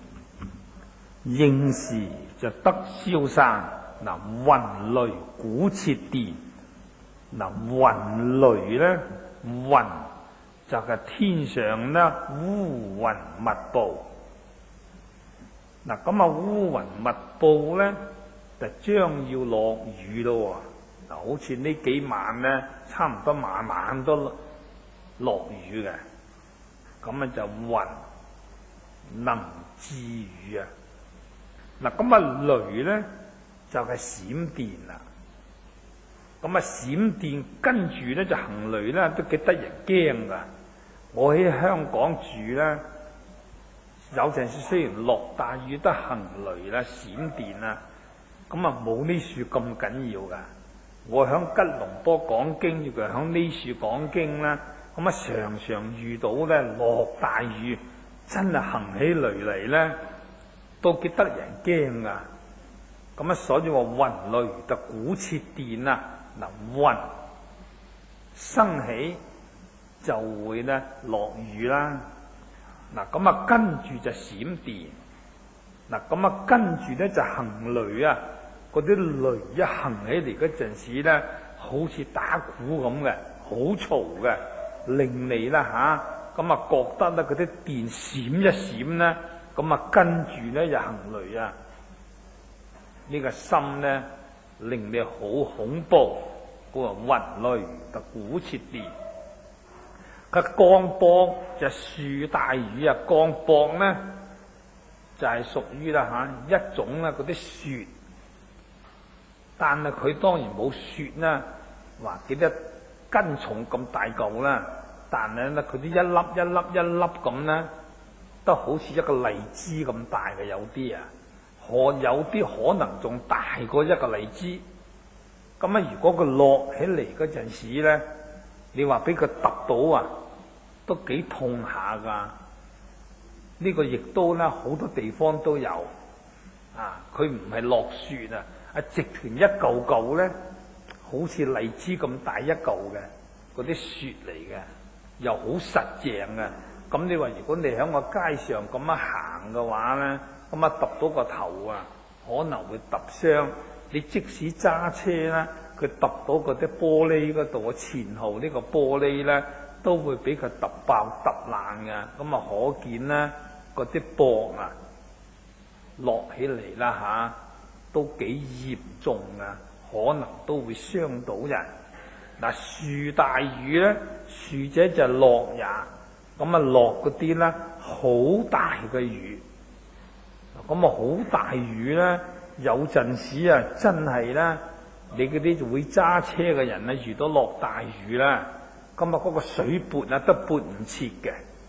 應時就得消散。嗱，雲雷鼓切電，嗱雲雷咧，雲就係天上咧烏雲密布。嗱咁啊烏雲密布咧，就將要落雨咯。嗱，好似呢幾晚咧，差唔多晚晚都落雨嘅。咁啊就雲能致雨啊！嗱，咁啊雷咧就係閃電啦。咁啊閃電跟住咧就行雷咧，都幾得人驚噶。我喺香港住咧，有陣時雖然落大雨都行雷啦、閃電啦，咁啊冇呢樹咁緊要噶。我響吉隆坡講經，亦係響呢樹講經啦。咁啊常常遇到咧落大雨，真係行起雷嚟咧，都幾得人驚噶。咁啊所以話雲雷就鼓切電啊，嗱雲生起就會咧落雨啦。嗱咁啊跟住就閃電，嗱咁啊跟住咧就行雷啊。嗰啲雷一行起嚟嗰陣時咧，好似打鼓咁嘅，好嘈嘅，令你啦吓，咁啊覺得咧嗰啲電閃一閃咧，咁啊跟住咧就行雷啊，呢個心咧令你好恐怖。嗰個雲雷就鼓切電，佢降雹就樹大雨啊，降雹咧就係屬於啦吓一種啦嗰啲雪。但係佢當然冇雪啦，話幾多斤重咁大嚿啦。但係咧，佢啲一粒一粒一粒咁咧，都好似一個荔枝咁大嘅，有啲啊，有啲可能仲大過一個荔枝。咁啊，如果佢落起嚟嗰陣時咧，你話俾佢揼到啊，都幾痛下噶。呢個亦都咧好多地方都有啊，佢唔係落雪啊。直情一嚿嚿咧，好似荔枝咁大一嚿嘅嗰啲雪嚟嘅，又好實淨嘅。咁你話如果你喺個街上咁樣行嘅話咧，咁啊揼到個頭啊，可能會揼傷。你即使揸車啦，佢揼到嗰啲玻璃嗰度嘅前後呢個玻璃咧，都會俾佢揼爆揼爛嘅。咁啊可見咧，嗰啲雹啊落起嚟啦吓，都幾嚴重啊，可能都會傷到人。 嗱，樹大雨咧，樹者就落也，咁啊落嗰啲咧好大嘅雨，咁啊好大雨咧，有陣時啊真係咧，你嗰啲會揸車嘅人咧，遇到落大雨啦，咁啊嗰個水撥啊都撥唔切嘅，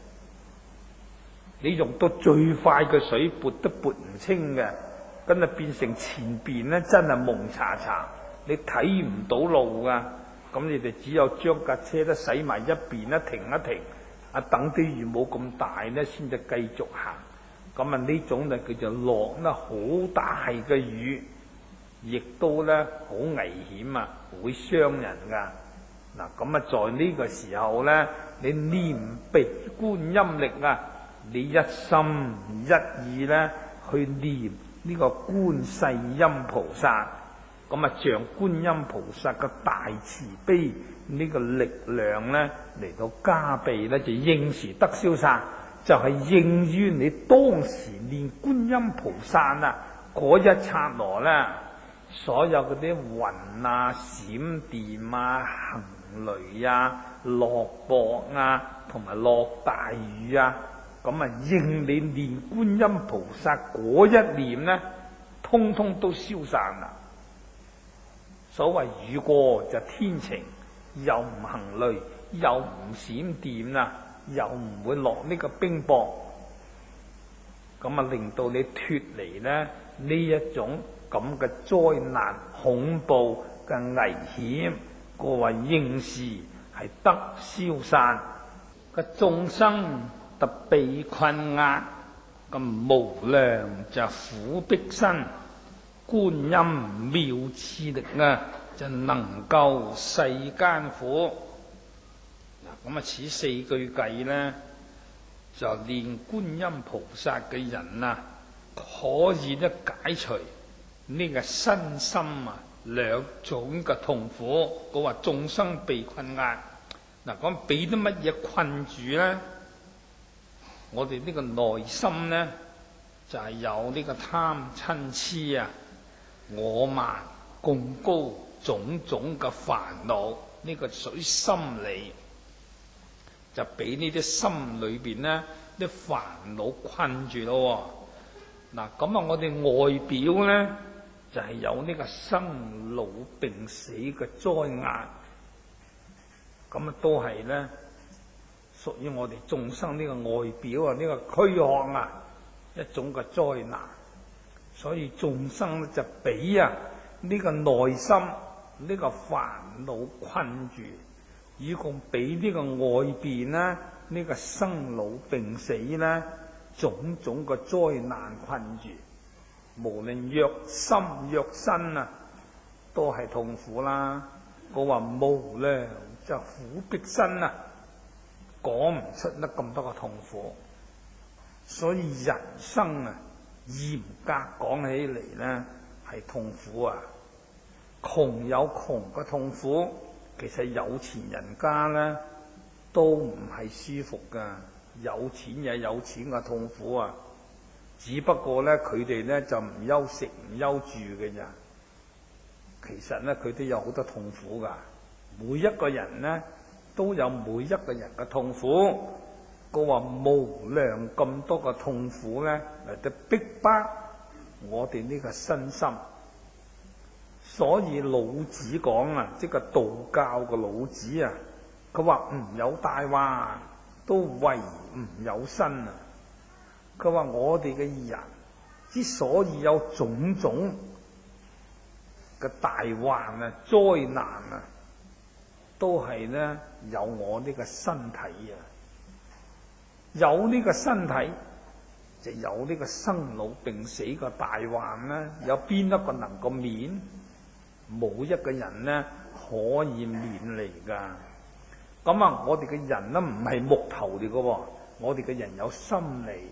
你用到最快嘅水撥都撥唔清嘅，咁啊變成前邊咧真係蒙查查，你睇唔到路噶。咁你哋只有將架車都駛埋一邊啦，停一停，啊等啲雨冇咁大咧，先至繼續行。咁啊呢種就叫做落得好大嘅雨，亦都咧好危險啊，會傷人噶。嗱咁啊，在呢個時候咧，你念鼻觀音力啊，你一心一意咧去念呢個觀世音菩薩。咁啊，像觀音菩薩嘅大慈悲呢個力量咧，嚟到加被咧，就應時得消散，就係應於你當時念觀音菩薩啊嗰一剎那咧，所有嗰啲雲啊、閃電啊、行雷啊、落雹啊，同埋落大雨啊，咁啊應你念觀音菩薩嗰一念咧，通通都消散啦。所謂雨過就天晴，又唔行雷，又唔閃電啊，又唔會落呢個冰雹，咁啊令到你脫離咧呢一種咁嘅災難恐怖嘅危險，個話應時係得消散嘅眾生特被困壓，咁無量就苦逼身。觀音妙智力啊，就能夠世間苦。嗱，咁啊，此四句偈咧，就念觀音菩薩嘅人啊，可以咧解除呢個身心啊兩種嘅痛苦。佢話眾生被困壓，嗱，咁俾啲乜嘢困住咧？我哋呢個內心咧，就係有呢個貪嗔癡啊。我慢貢高種種嘅煩惱，呢個屬於心理，就俾呢啲心裏邊呢啲煩惱困住咯。嗱，咁啊，我哋外表呢，就係有呢個生老病死嘅災壓，咁啊都係呢屬於我哋眾生呢個外表啊，呢個軀殼啊一種嘅災難。所以眾生咧就俾啊呢個內心呢個煩惱困住，以共俾呢個外邊呢呢個生老病死呢種種嘅災難困住，無論若心若身啊，都係痛苦啦。我話無量就苦逼身啊，講唔出得咁多嘅痛苦。所以人生啊，嚴格講起嚟呢，係痛苦啊！窮有窮嘅痛苦，其實有錢人家呢都唔係舒服噶。有錢也有錢嘅痛苦啊！只不過呢，佢哋呢就唔憂食唔憂住嘅咋。其實呢，佢都有好多痛苦噶。每一個人呢都有每一個人嘅痛苦。佢話無量咁多嘅痛苦咧，嚟到逼迫我哋呢個身心。所以老子講啊，即係道教嘅老子啊，佢話唔有大患，都唯唔有身啊。佢話我哋嘅人之所以有種種嘅大患啊、災難啊，都係咧有我呢個身體啊。有呢個身體，就有呢個生老病死嘅大患啦。有邊一個能夠免？冇一個人呢可以免嚟噶。咁啊，我哋嘅人呢唔係木頭嚟噶，我哋嘅人有心理，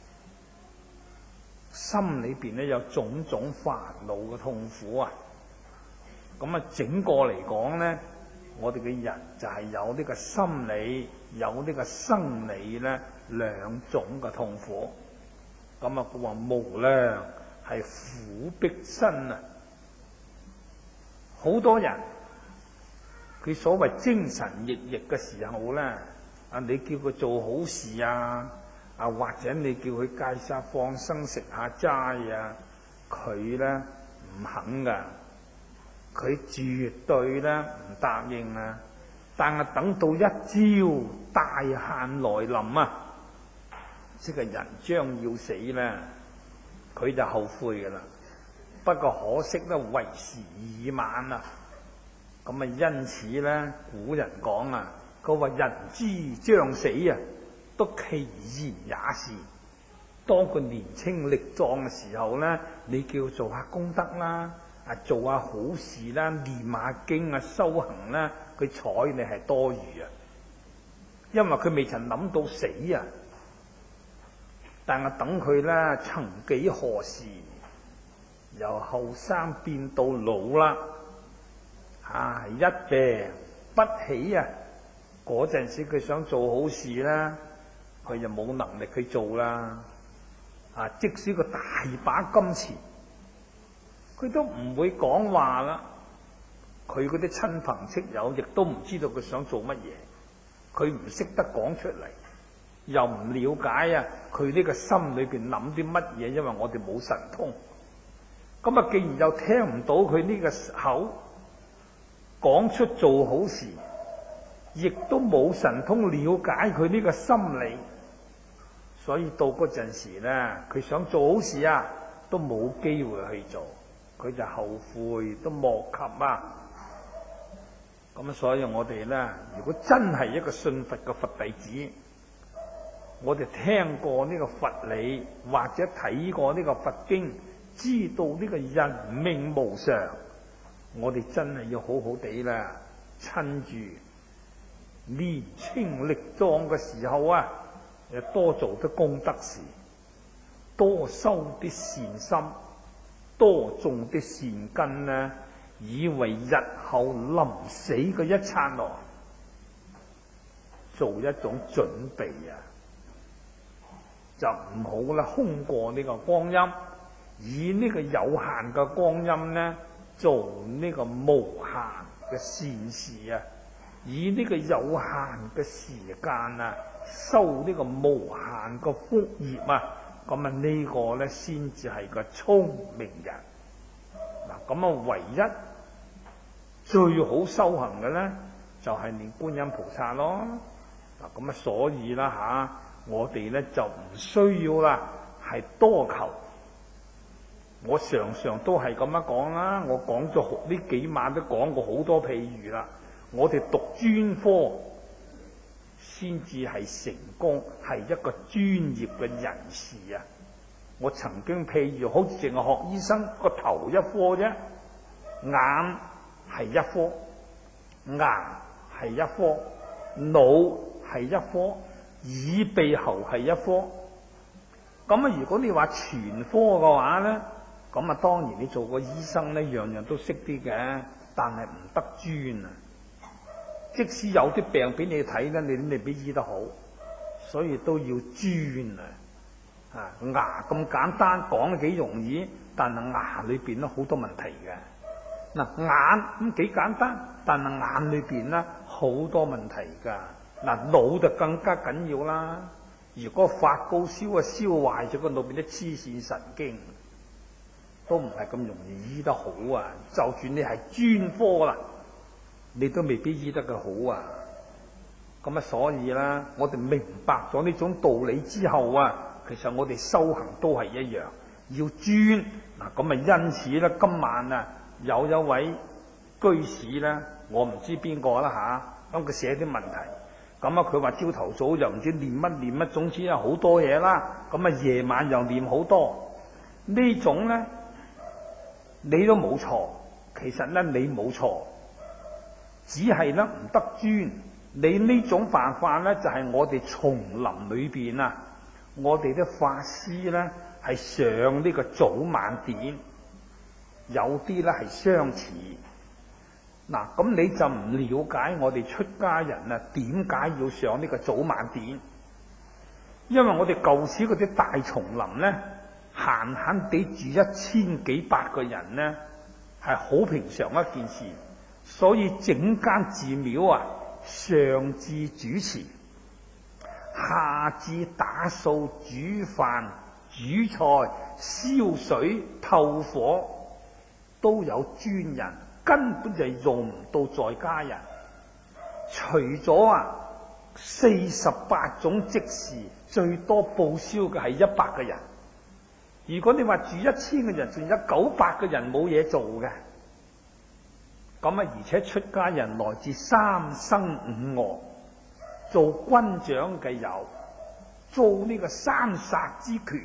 心裏邊呢有種種煩惱嘅痛苦啊。咁啊，整個嚟講呢，我哋嘅人就係有呢個心理，有呢個生理咧兩種嘅痛苦。咁啊，佢話無量係苦逼身啊！好多人佢所謂精神奕奕嘅時候咧，你叫佢做好事啊，或者你叫佢戒殺放生食下齋啊，佢咧唔肯噶，佢絕對咧唔答應啊。但係等到一朝大限來臨啊，即係人將要死咧，佢就後悔噶啦。不過可惜咧，為時已晚啊！咁因此咧，古人講啊，佢話人之將死啊，都其然也是。當佢年青力壯嘅時候咧，你叫佢做下功德啦，做下好事啦，念下經啊，修行啦，佢睬你係多餘啊，因為佢未曾諗到死啊。但係等佢咧，曾幾何時由後生變到老啦，一病不起啊，嗰陣時佢想做好事啦，佢就冇能力去做啦。即使個大把金錢，佢都唔會講話啦。佢嗰啲親朋戚友亦都唔知道佢想做乜嘢，佢唔識得講出嚟，又唔了解啊佢呢個心裏邊諗啲乜嘢，因為我哋冇神通。咁既然又聽唔到佢呢個口講出做好事，亦都冇神通了解佢呢個心理，所以到嗰陣時咧，佢想做好事啊，都冇機會去做，佢就後悔都莫及啊！咁所以我哋咧，如果真係一個信佛嘅佛弟子，我哋聽過呢個佛理，或者睇過呢個佛經，知道呢個人命無常，我哋真係要好好地啦，趁住年青力壯嘅時候啊，多做啲功德事，多修啲善心，多種啲善根呢，以為日後臨死嘅一剎那做一種準備啊！就唔好啦，空過呢個光陰，以呢個有限嘅光陰呢，做呢個無限嘅善事啊！以呢個有限嘅時間啊，修呢個無限嘅福業啊！咁呢個呢，先至係個聰明人。咁唯一最好修行嘅呢，就係念觀音菩薩咯。咁所以啦我哋呢就唔需要啦，係多求。我常常都係咁樣講啦，我講咗呢幾晚都講過好多譬喻啦。我哋讀專科先至係成功，係一個專業嘅人士啊！我曾經譬如好似淨係學醫生個頭一科啫，眼係一科，牙係一科，腦係一科，耳鼻喉係一科。如果你話全科嘅話咧，咁當然你做個醫生咧，樣樣都識啲嘅，但係唔得專啊！即使有啲病俾你睇咧，你都未必醫得好，所以都要專啊！牙咁簡單講幾容易，但係牙裏邊咧好多問題嘅。眼咁幾簡單，但係眼裏邊咧好多問題噶。腦就更加緊要啦。如果發高燒燒壞咗個腦邊啲黐線神經，都唔係咁容易醫得好啊！就算你係專科啦，你都未必醫得佢好啊！所以啦，我哋明白咗呢種道理之後啊，其實我哋修行都係一樣，要專。因此咧，今晚啊，有一位居士咧，我唔知邊個啦吓，佢寫啲問題。佢話朝頭早又唔知念乜，總之有好多嘢啦。夜晚又念好多，呢種咧你都冇錯，其實咧你冇錯，只係咧唔得專。你呢種辦法咧，就係我哋叢林裏邊啊，我哋啲法師咧係上呢個早晚典，有啲咧係相似。咁你就唔了解我哋出家人啊，點解要上呢個早晚典？因為我哋舊時嗰啲大叢林咧，閒閒地住1000幾百個人咧，係好平常一件事。 所以整間寺廟啊，上至主持，下至打掃、煮飯、煮菜、燒水、透火，都有專人，根本就用唔到在家人。除咗48種職事，最多報銷嘅係100個人。如果你話住1000個人，仲有900個人冇嘢做嘅。咁而且出家人來自3生5岳，做軍長嘅有，做呢個三殺之權，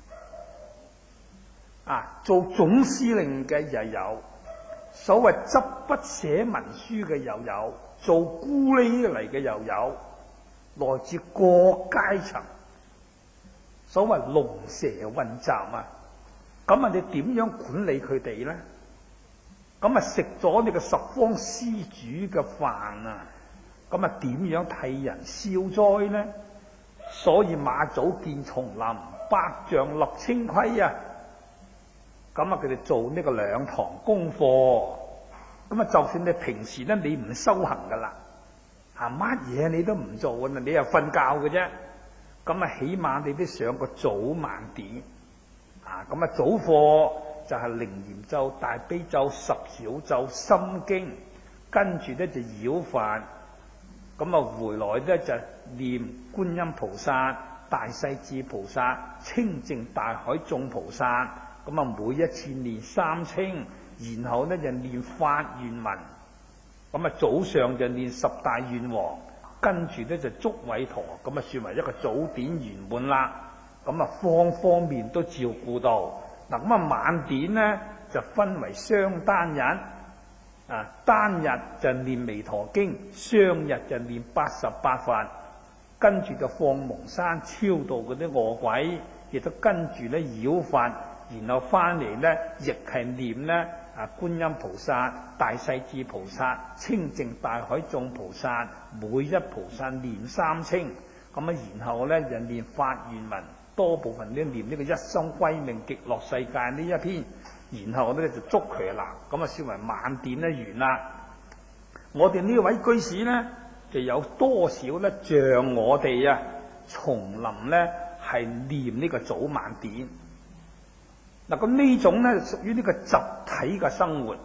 做總司令嘅又有，所謂執筆寫文書嘅又有，做咕喱嚟嘅又有，來自各階層，所謂龍蛇混雜啊！咁你點樣管理佢哋咧？咁食咗你個十方施主嘅飯啊，咁點樣替人消災呢？所以馬祖建叢林，百丈立清規啊！咁佢哋做呢個2堂功課，咁就算你平時咧你唔修行噶啦，乜嘢你都唔做啊，你又瞓覺嘅啫。咁起碼你都上個早晚點，咁早課就係楞嚴咒、大悲咒、十小咒、心經，跟住咧就繞法，咁回來咧就念觀音菩薩、大勢至菩薩、清淨大海眾菩薩，咁每一次念3稱，然後咧就念發願文，咁早上就念10大願王，跟住咧就祝偉陀，咁算為一個早典圓滿啦。咁方方面都照顧到。嗱，咁晚典咧就分為雙單日，單日就念彌陀經，雙日就念88法，跟住就放蒙山超度嗰啲餓鬼，亦都跟住咧繞法，然後翻嚟咧亦係念咧觀音菩薩、大勢至菩薩、清淨大海眾菩薩，每一菩薩念3稱，咁然後咧就念發願文。多部分都念呢個一生歸命極樂世界呢一篇，然後咧就捉佢啦，咁算為晚典咧完啦。我哋呢位居士咧就有多少咧像我哋叢林咧係念呢個早晚典。嗱，咁呢種咧屬於呢個集體嘅生活。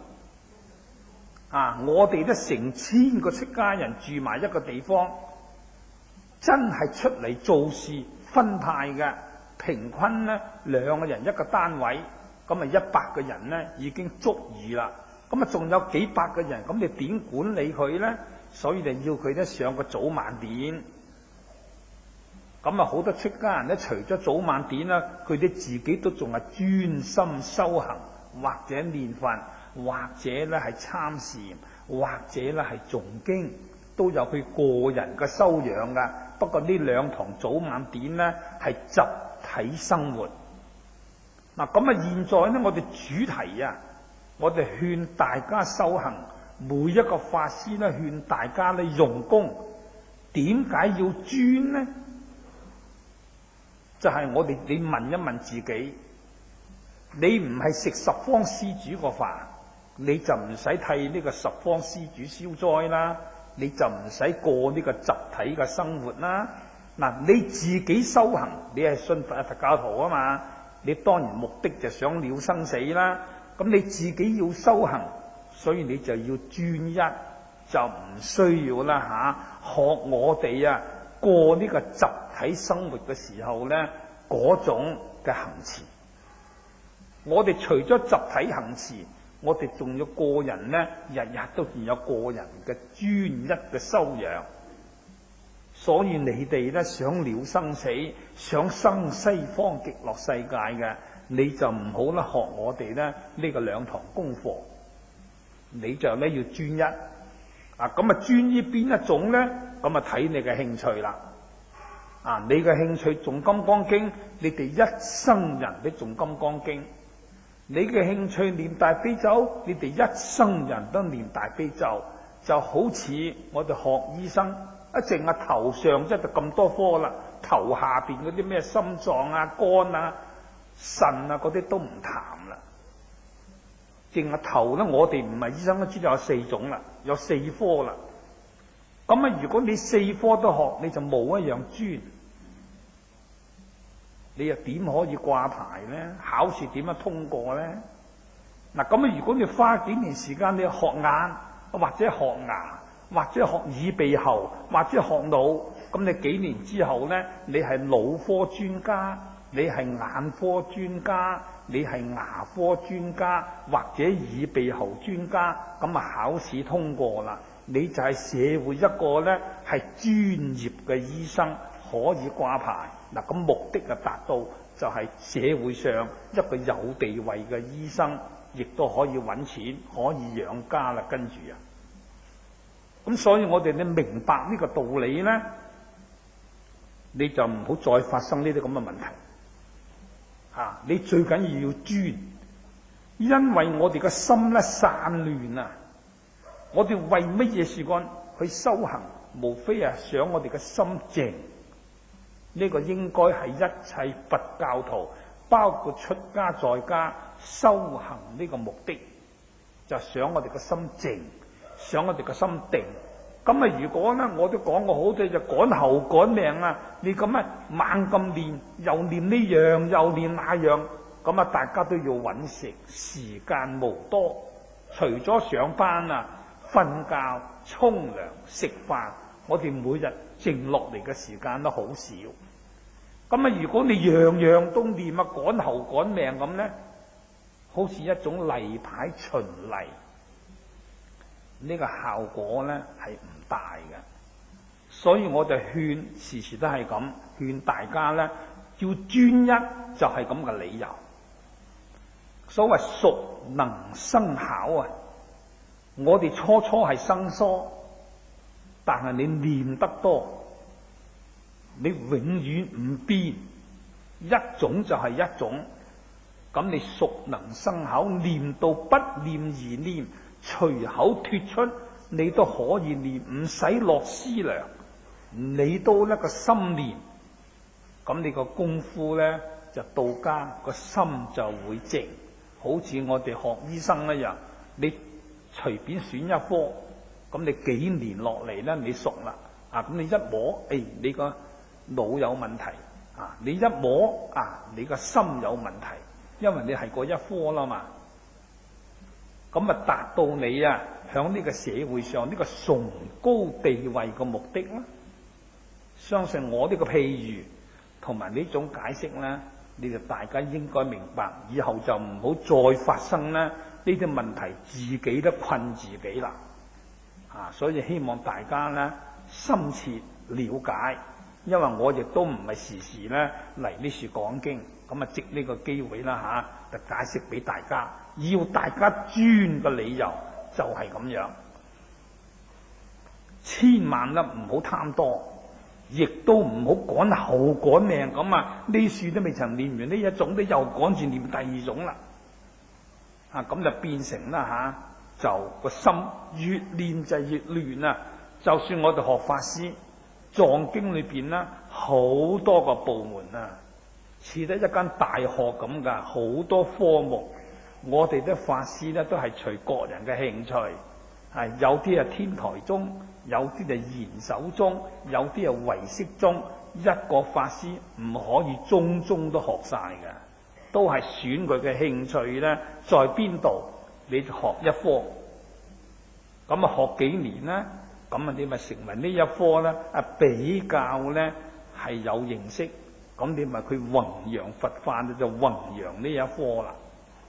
我哋都成千個出家人住埋一個地方，真係出嚟做事。分派嘅平均咧2個人一個單位，咁100個人咧已經足矣啦。咁仲有幾百個人，咁你點管理佢咧？所以就要佢咧上個早晚典。咁好多出家人咧，除咗早晚典啦，佢哋自己都仲係專心修行，或者念佛，或者咧係參禪，或者咧係誦經，都有佢個人嘅修養噶。不過呢2堂早晚典呢係集體生活。咁現在呢，我哋主題我哋勸大家修行，每一個法師呢勸大家呢用功。點解要專呢？就係你問一問自己，你唔係食十方施主個飯，你就唔使替呢個十方施主消災啦。你就唔使過呢個集體嘅生活啦。你自己修行，你係信佛教徒啊嘛，你當然目的就想了生死啦。咁你自己要修行，所以你就要專一，就唔需要啦學我哋過呢個集體生活嘅時候咧嗰種嘅行持。我哋除咗集體行持，我哋仲要個人咧，日日都仲有個人嘅專一嘅修養。所以你哋咧想了生死，想生西方極樂世界嘅，你就唔好咧學我哋咧呢個2堂功課。你就咧要專一。咁專於邊一種咧？咁睇你嘅興趣啦。你嘅興趣誦金剛經，你哋一生人都誦金剛經。你嘅興趣念大悲咒，你哋一生人都念大悲咒。就好似我哋學醫生，淨係頭上即係咁多科啦，頭下邊嗰啲咩心臟肝腎嗰啲都唔談啦。 淨係頭咧，我哋唔係醫生都知道有4種啦，有4科啦。咁啊，如果你4科都學，你就冇一樣專，你又點可以掛牌咧？考試點樣通過咧？嗱，咁啊，如果你花幾年時間，你學眼或者學牙或者學耳鼻喉或者學腦，咁你幾年之後咧，你係腦科專家，你係眼科專家，你係牙科專家或者耳鼻喉專家，咁啊考試通過啦，你就係社會一個咧係專業嘅醫生，可以掛牌。嗱，咁目的就達到就係社會上一個有地位嘅醫生，亦都可以揾錢，可以養家啦。跟住啊，咁所以我哋你明白呢個道理咧，你就唔好再發生呢啲咁嘅問題。你最緊要專，因為我哋嘅心咧散亂啊！我哋為乜嘢事幹去修行？無非係想我哋嘅心靜。呢個應該係一切佛教徒，包括出家在家修行呢個目的，就想我哋嘅心靜，想我哋嘅心定。咁啊，如果咧，我都講過好多就趕喉趕命啊！你咁啊猛咁練，又練呢樣又練那樣，咁啊大家都要揾食，時間無多。除咗上班啊、瞓覺、沖涼、食飯，我哋每日靜落嚟嘅時間都好少。咁啊，如果你樣樣都練啊，趕喉趕命咁咧，好似一種例牌循例。呢個效果咧係唔大嘅，所以我就勸時時都係咁勸大家咧，要專一就係咁嘅理由。所謂熟能生巧啊，我哋初係生疏，但係你練得多，你永遠唔變，一種就係一種。咁你熟能生巧，練到不念而念，隨口脫出，你都可以練，唔使落思量，你都一個心念，咁你個功夫咧就到家，個心就會靜。好似我哋學醫生一樣，你隨便選一科，咁你幾年落嚟咧，你熟啦，咁你一摸，你個腦有問題，你一摸，你個心有問題，因為你係嗰一科啦嘛。咁啊，達到你響呢個社會上呢個崇高地位嘅目的啦。相信我呢個譬喻同埋呢種解釋咧，你哋大家應該明白，以後就唔好再發生咧呢啲問題，自己都困自己啦。所以希望大家咧深切了解，因為我亦都唔係時時咧嚟呢處講經，咁啊藉呢個機會啦就解釋俾大家。要大家專嘅理由就係咁樣，千萬唔好貪多，亦都唔好趕喉趕命咁啊！呢樹都未曾練完呢一種，都又趕住練第二種啦。咁就變成啦就個心越練就越亂啊！就算我哋學法師藏經裏邊啦，好多個部門啊，似得一間大學咁噶，好多科目。我哋啲法師咧都係隨個人嘅興趣，有啲係天台宗，有啲係賢手宗，有啲係唯識宗。一個法師唔可以宗都學晒嘅，都係選佢嘅興趣咧，在邊度你學一科，咁啊學幾年咧，咁啊你咪成為呢一科咧比較咧係有認識，咁你咪佢弘揚佛法你就弘揚呢一科啦。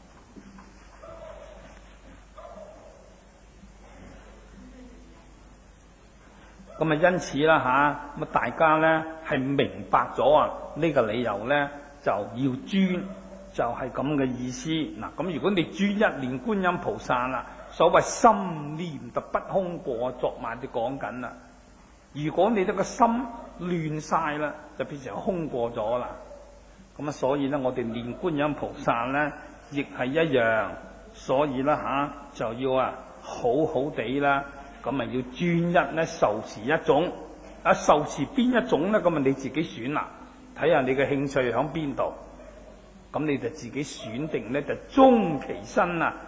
咁啊，因此啦咁大家咧係明白咗呢個理由咧，就要專，就係咁嘅意思。嗱，咁如果你專一念觀音菩薩啦，所謂心念就不空過，昨晚就講緊啦。如果你得個心亂晒啦，就變成空過咗啦。咁所以咧，我哋念觀音菩薩咧，亦係一樣。所以啦就要好好地啦。咁要專一咧，受持一種，受持邊一種咧？咁你自己選啦，睇下你嘅興趣響邊度，咁你就自己選定咧，就終其身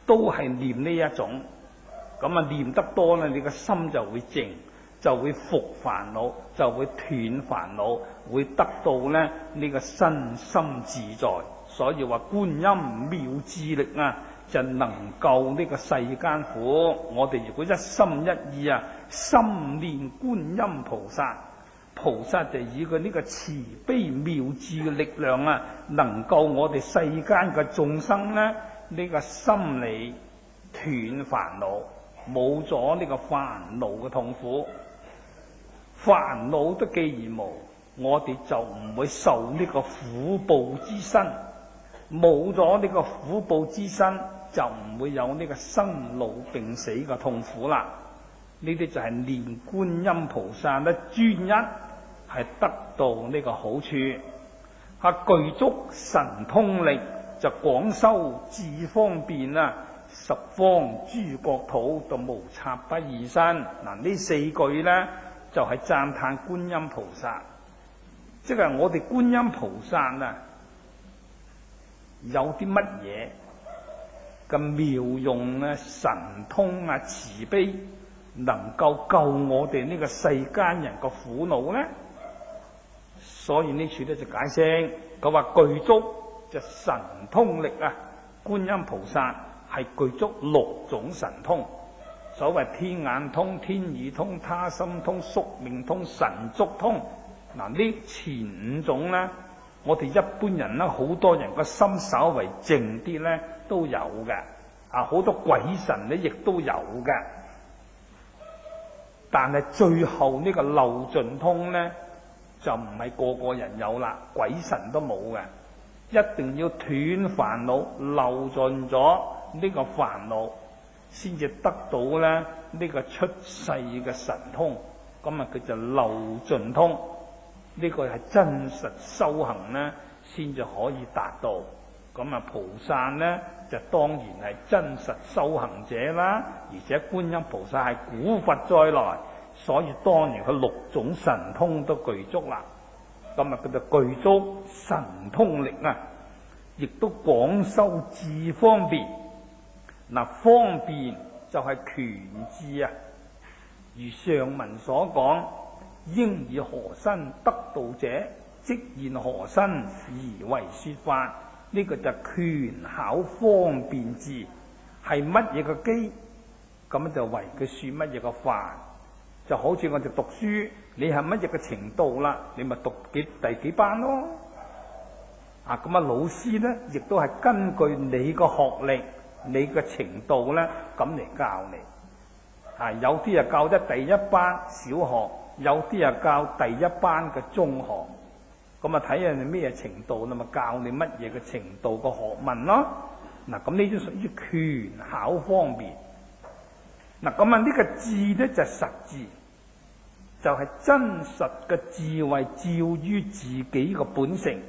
都係念呢一種。咁啊念得多咧，你個心就會靜，就會伏煩惱，就會斷煩惱，會得到咧呢個身心自在。所以話觀音妙智力啊，就能夠呢個世間苦。我哋如果一心一意啊，心念觀音菩薩，菩薩就以佢呢個慈悲妙智嘅力量啊，能夠我哋世間嘅眾生咧，呢個心理斷煩惱，冇咗呢個煩惱嘅痛苦。煩惱都既然冇，我哋就唔會受呢個苦報之身。冇咗呢個苦報之身，就唔會有呢個生老病死嘅痛苦啦。呢啲就係念觀音菩薩咧，專一係得到呢個好處。具足神通力，就廣修智方便啊，十方諸國土就無插不異身。嗱，呢四句咧就係讚歎觀音菩薩，即係我哋觀音菩薩啊，有啲乜嘢嘅妙用啊、神通啊、慈悲，能夠救我哋呢個世間人嘅苦惱呢？所以呢處咧就解釋，佢話具足就神通力啊，觀音菩薩係具足6種神通。所謂天眼通、天耳通、他心通、宿命通、神足通。嗱，呢前5種呢，我哋一般人咧，好多人個心稍為靜啲咧，都有嘅。啊，好多鬼神咧，亦都有嘅。但係最後呢個漏盡通咧，就唔係個個人有啦，鬼神都冇嘅。一定要斷煩惱，漏盡咗呢個煩惱，先至得到咧呢個出世嘅神通。咁啊，佢就漏盡通。呢個係真實修行咧，先至可以達到。咁啊，菩薩咧就當然係真實修行者啦，而且觀音菩薩係古佛再來，所以當然佢6種神通都具足啦。咁啊，佢就具足神通力啊，亦都廣修智方便。嗱，方便就係權智啊，如上文所講。應以何身得道者，即現何身而為說法。呢個就權巧方便智，係乜嘢嘅機，咁就為佢說乜嘢嘅法。就好似我哋讀書，你係乜嘢嘅程度啦，你咪讀第幾班咯。啊，咁啊，老師咧亦都係根據你個學歷、你嘅程度咧，咁嚟教你。啊，有啲啊教得第1班小學。有啲啊教第1班嘅中學，咁啊睇下你咩程度，咁咪教你乜嘢嘅程度個學問咯。嗱，咁呢啲屬於權巧方便。嗱，咁啊呢個智咧就係實智，就係真實嘅智慧照於自己嘅本性，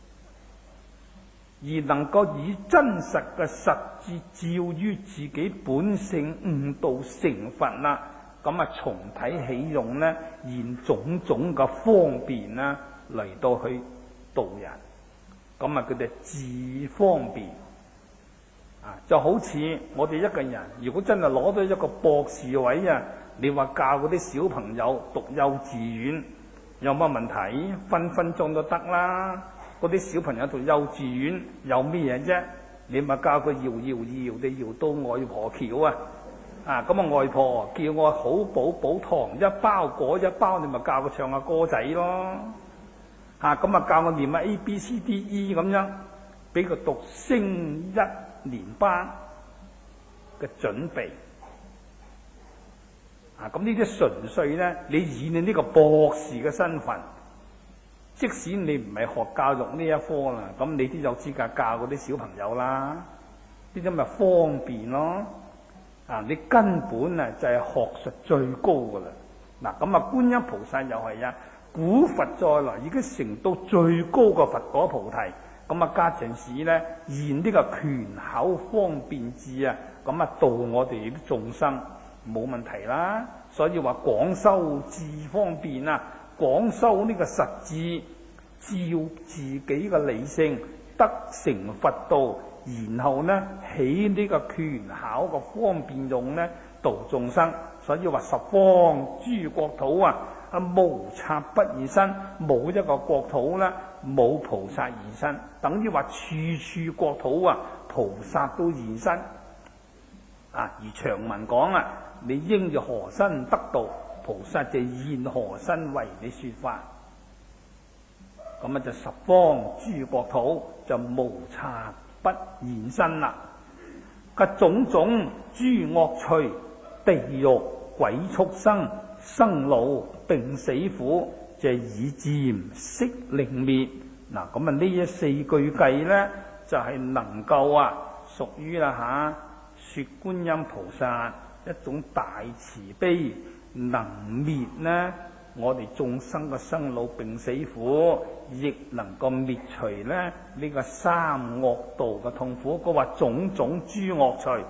而能夠以真實嘅實智照於自己本性悟道成佛啦。咁啊，從體起用咧，現種種嘅方便啦，嚟到去度人。咁啊，佢哋智方便啊，就好似我哋一個人，如果真係攞到一個博士位啊，你話教嗰啲小朋友讀幼稚園有乜問題？分分鐘都得啦。嗰啲小朋友讀幼稚園有咩嘢啫？你咪教佢搖地搖到外婆橋啊！啊，咁啊，外婆叫我好寶糖一包，果一包，你咪教佢唱下歌仔咯。啊，咁啊教我念下 ABCDE 咁樣，俾佢讀升1年班嘅準備。啊，咁呢啲純粹咧，你以你呢個博士嘅身份，即使你唔係學教育呢一科啦，咁你都有資格教嗰啲小朋友啦。呢啲咪方便咯。啊！你根本啊就係學術最高噶啦。嗱，咁啊，觀音菩薩又係啊，古佛再來已經成到最高嘅佛果菩提。咁啊，家陣時咧現呢個權巧方便智啊，咁啊度我哋啲眾生冇問題啦。所以話廣修智方便啊，廣修呢個實智，照自己嘅理性得成佛道， 然後呢起呢個權巧個方便用呢度眾生。所以話十方諸國土啊，無剎不現身，冇一個國土啦，冇菩薩現身，等於話處處國土啊，菩薩都現身。而長文講啊，你應就何身得道，菩薩就現何身為你說法。咁就十方諸國土就無剎不現身啦。嘅種種諸惡趣、地獄、鬼畜生、生老病死苦，就以漸悉令滅。嗱，咁呢一四句計呢，就係能夠屬於說觀音菩薩一種大慈悲，能滅呢我哋眾生嘅生老病死苦，亦能夠滅除呢個三惡道嘅痛苦。佢話種種諸惡趣，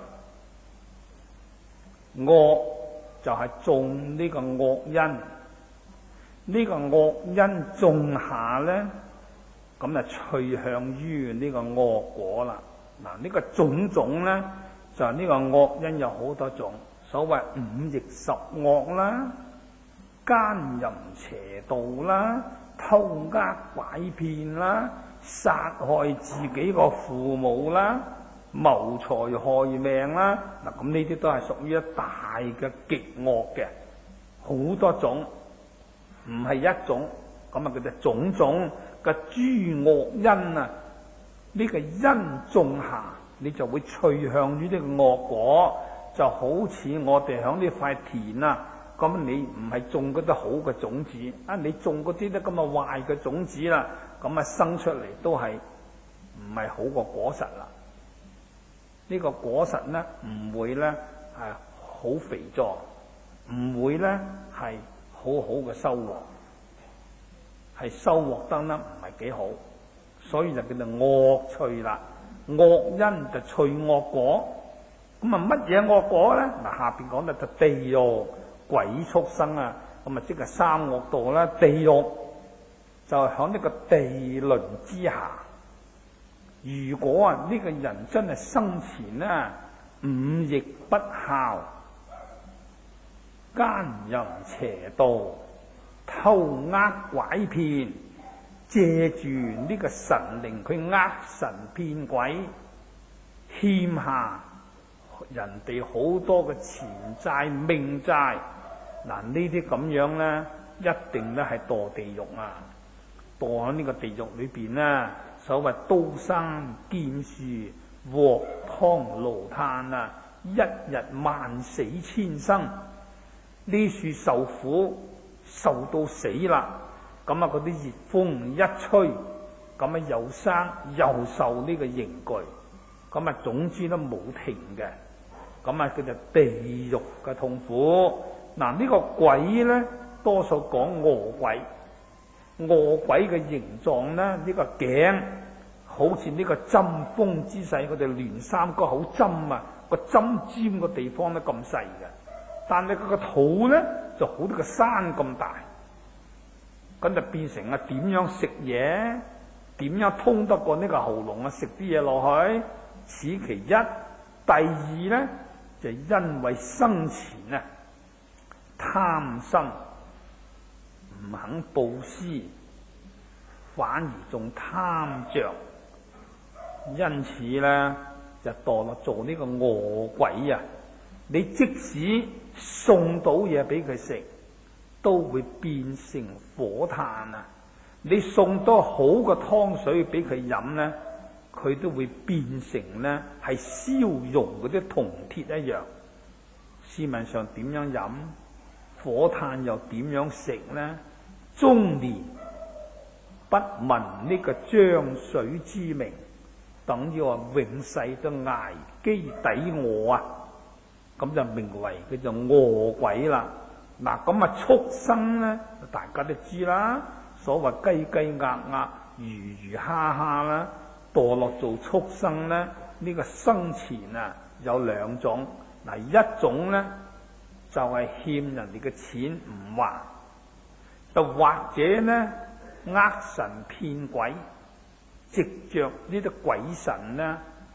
惡就係種呢個惡因，呢個惡因種下呢，咁就趨向於呢個惡果啦。嗱，呢個種種呢，就係呢個惡因有好多種，所謂五逆十惡啦，奸淫邪道啦，偷呃拐騙啦，殺害自己個父母啦，謀財害命啦。嗱，咁呢啲都係屬於一大嘅極惡嘅，好多種，唔係一種。咁佢就種種嘅諸惡因啊，呢個因種下，你就會趨向於呢個惡果。就好似我哋響呢塊田啊，咁你唔係種嗰啲好嘅種子，你種嗰啲咧咁壞嘅種子啦，咁生出嚟都係唔係好個果實啦。呢個果實咧唔會咧係好肥壯，唔會咧係好好嘅收穫，係收穫得咧唔係幾好，所以就叫做惡趣啦。惡因就趣惡果。咁乜嘢惡果咧？嗱，下邊講就地獄、鬼畜生啊，咁即係三惡道啦。地獄就係響呢個地輪之下。如果呢個人真係生前五逆不孝、奸淫邪道、偷呃拐騙，借住呢個神靈佢呃神騙鬼，欠下人哋好多嘅錢債命債，嗱呢啲咁樣咧，一定咧係墮地獄啊！墮喺呢個地獄裏邊咧，所謂刀山劍樹鑊湯爐炭啊，一日萬死千生，呢處受苦受到死啦，咁嗰啲熱風一吹，咁又生又受呢個刑具，咁總之都冇停嘅。咁叫做地獄嘅痛苦。嗱，呢個鬼咧，多數講餓鬼。餓鬼嘅形狀咧，呢個頸好似呢個針鋒之勢，佢哋連三個口針啊，個針尖個地方咧咁細嘅。但係佢個肚咧就好似個山咁大，咁就變成點樣食嘢，點樣通得過呢個喉嚨食啲嘢落去，此其一。第二咧，就因為生前貪心，唔肯布施，反而仲貪着，因此咧就墮落做呢個餓鬼啊！你即使送到嘢俾佢食，都會變成火炭啊！你送多好嘅湯水俾佢飲咧，佢都會變成咧係燒融嗰啲銅鐵一樣。試問上點樣飲？火炭又點樣食呢？終年不聞呢個漿水之名，等於話永世都挨飢抵餓啊！咁就名為叫做餓鬼啦。嗱，咁畜生咧，大家都知啦，所謂雞雞鴨鴨、魚魚蝦蝦啦，墮落做畜生咧，呢個生前有兩種。嗱，一種咧就係欠人哋嘅錢唔還，又或者咧呃神騙鬼，藉着呢啲鬼神咧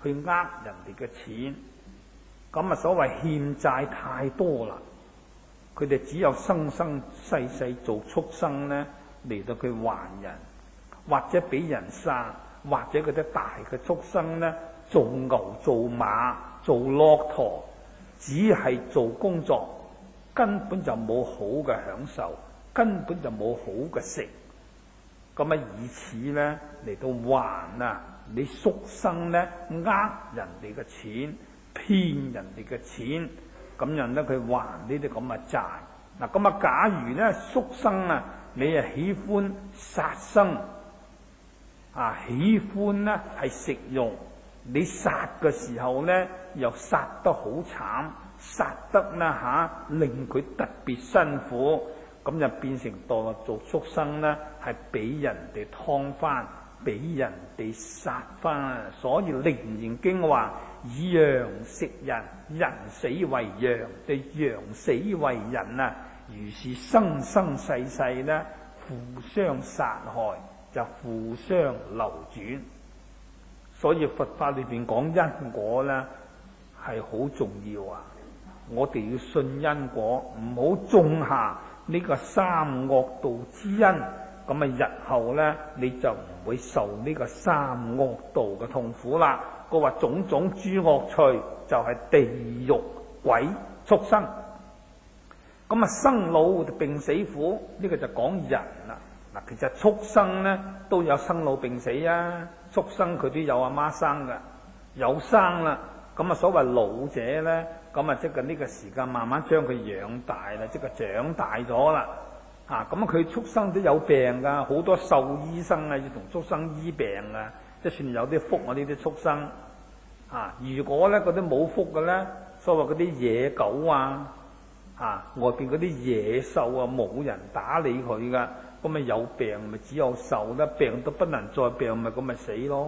去呃人哋嘅錢。咁啊，所謂欠債太多啦，佢哋只有生生世世做畜生呢，嚟到佢還人，或者俾人殺，或者嗰啲大嘅畜生呢，做牛做馬做駱駝，只係做工作，根本就冇好嘅享受，根本就冇好嘅食。咁啊，以此呢嚟到還啊你畜生呢呃人哋嘅錢，騙人哋嘅錢，咁樣呢，佢還呢啲咁嘅債。嗱，咁啊，假如呢畜生啊，你啊喜歡殺生啊，喜歡呢係食肉，你殺嘅時候呢又殺得好慘，殺得呢令佢特別辛苦，咁就變成墮落做畜生呢，係俾人哋劏翻，俾人哋殺翻。所以《楞嚴經》話：以羊食人，人死為羊，對羊死為人啊！如是生生世世呢，互相殺害，就互相流轉。所以佛法裏邊講因果呢，係好重要啊！我哋要信因果，唔好種下呢個三惡道之因，咁啊日後呢，你就唔會受呢個三惡道嘅痛苦啦。佢話種種諸惡趣就係地獄鬼畜生。咁啊，生老病死苦呢個就講人啦。嗱，其實畜生呢都有生老病死啊，畜生佢都有阿媽生噶，有生啦。咁啊，所謂老者呢，咁啊即係呢個時間慢慢將佢養大啦，即係長大咗啦。啊，咁佢畜生都有病噶，好多獸醫生啊要同畜生醫病啊，即係算有啲福啊呢啲畜生。啊，如果呢嗰啲冇福嘅呢，所謂嗰啲野狗啊。外邊嗰啲野獸啊，冇人打理佢噶，咁咪有病咪只有受啦，病都不能再病，咪咁咪死咯。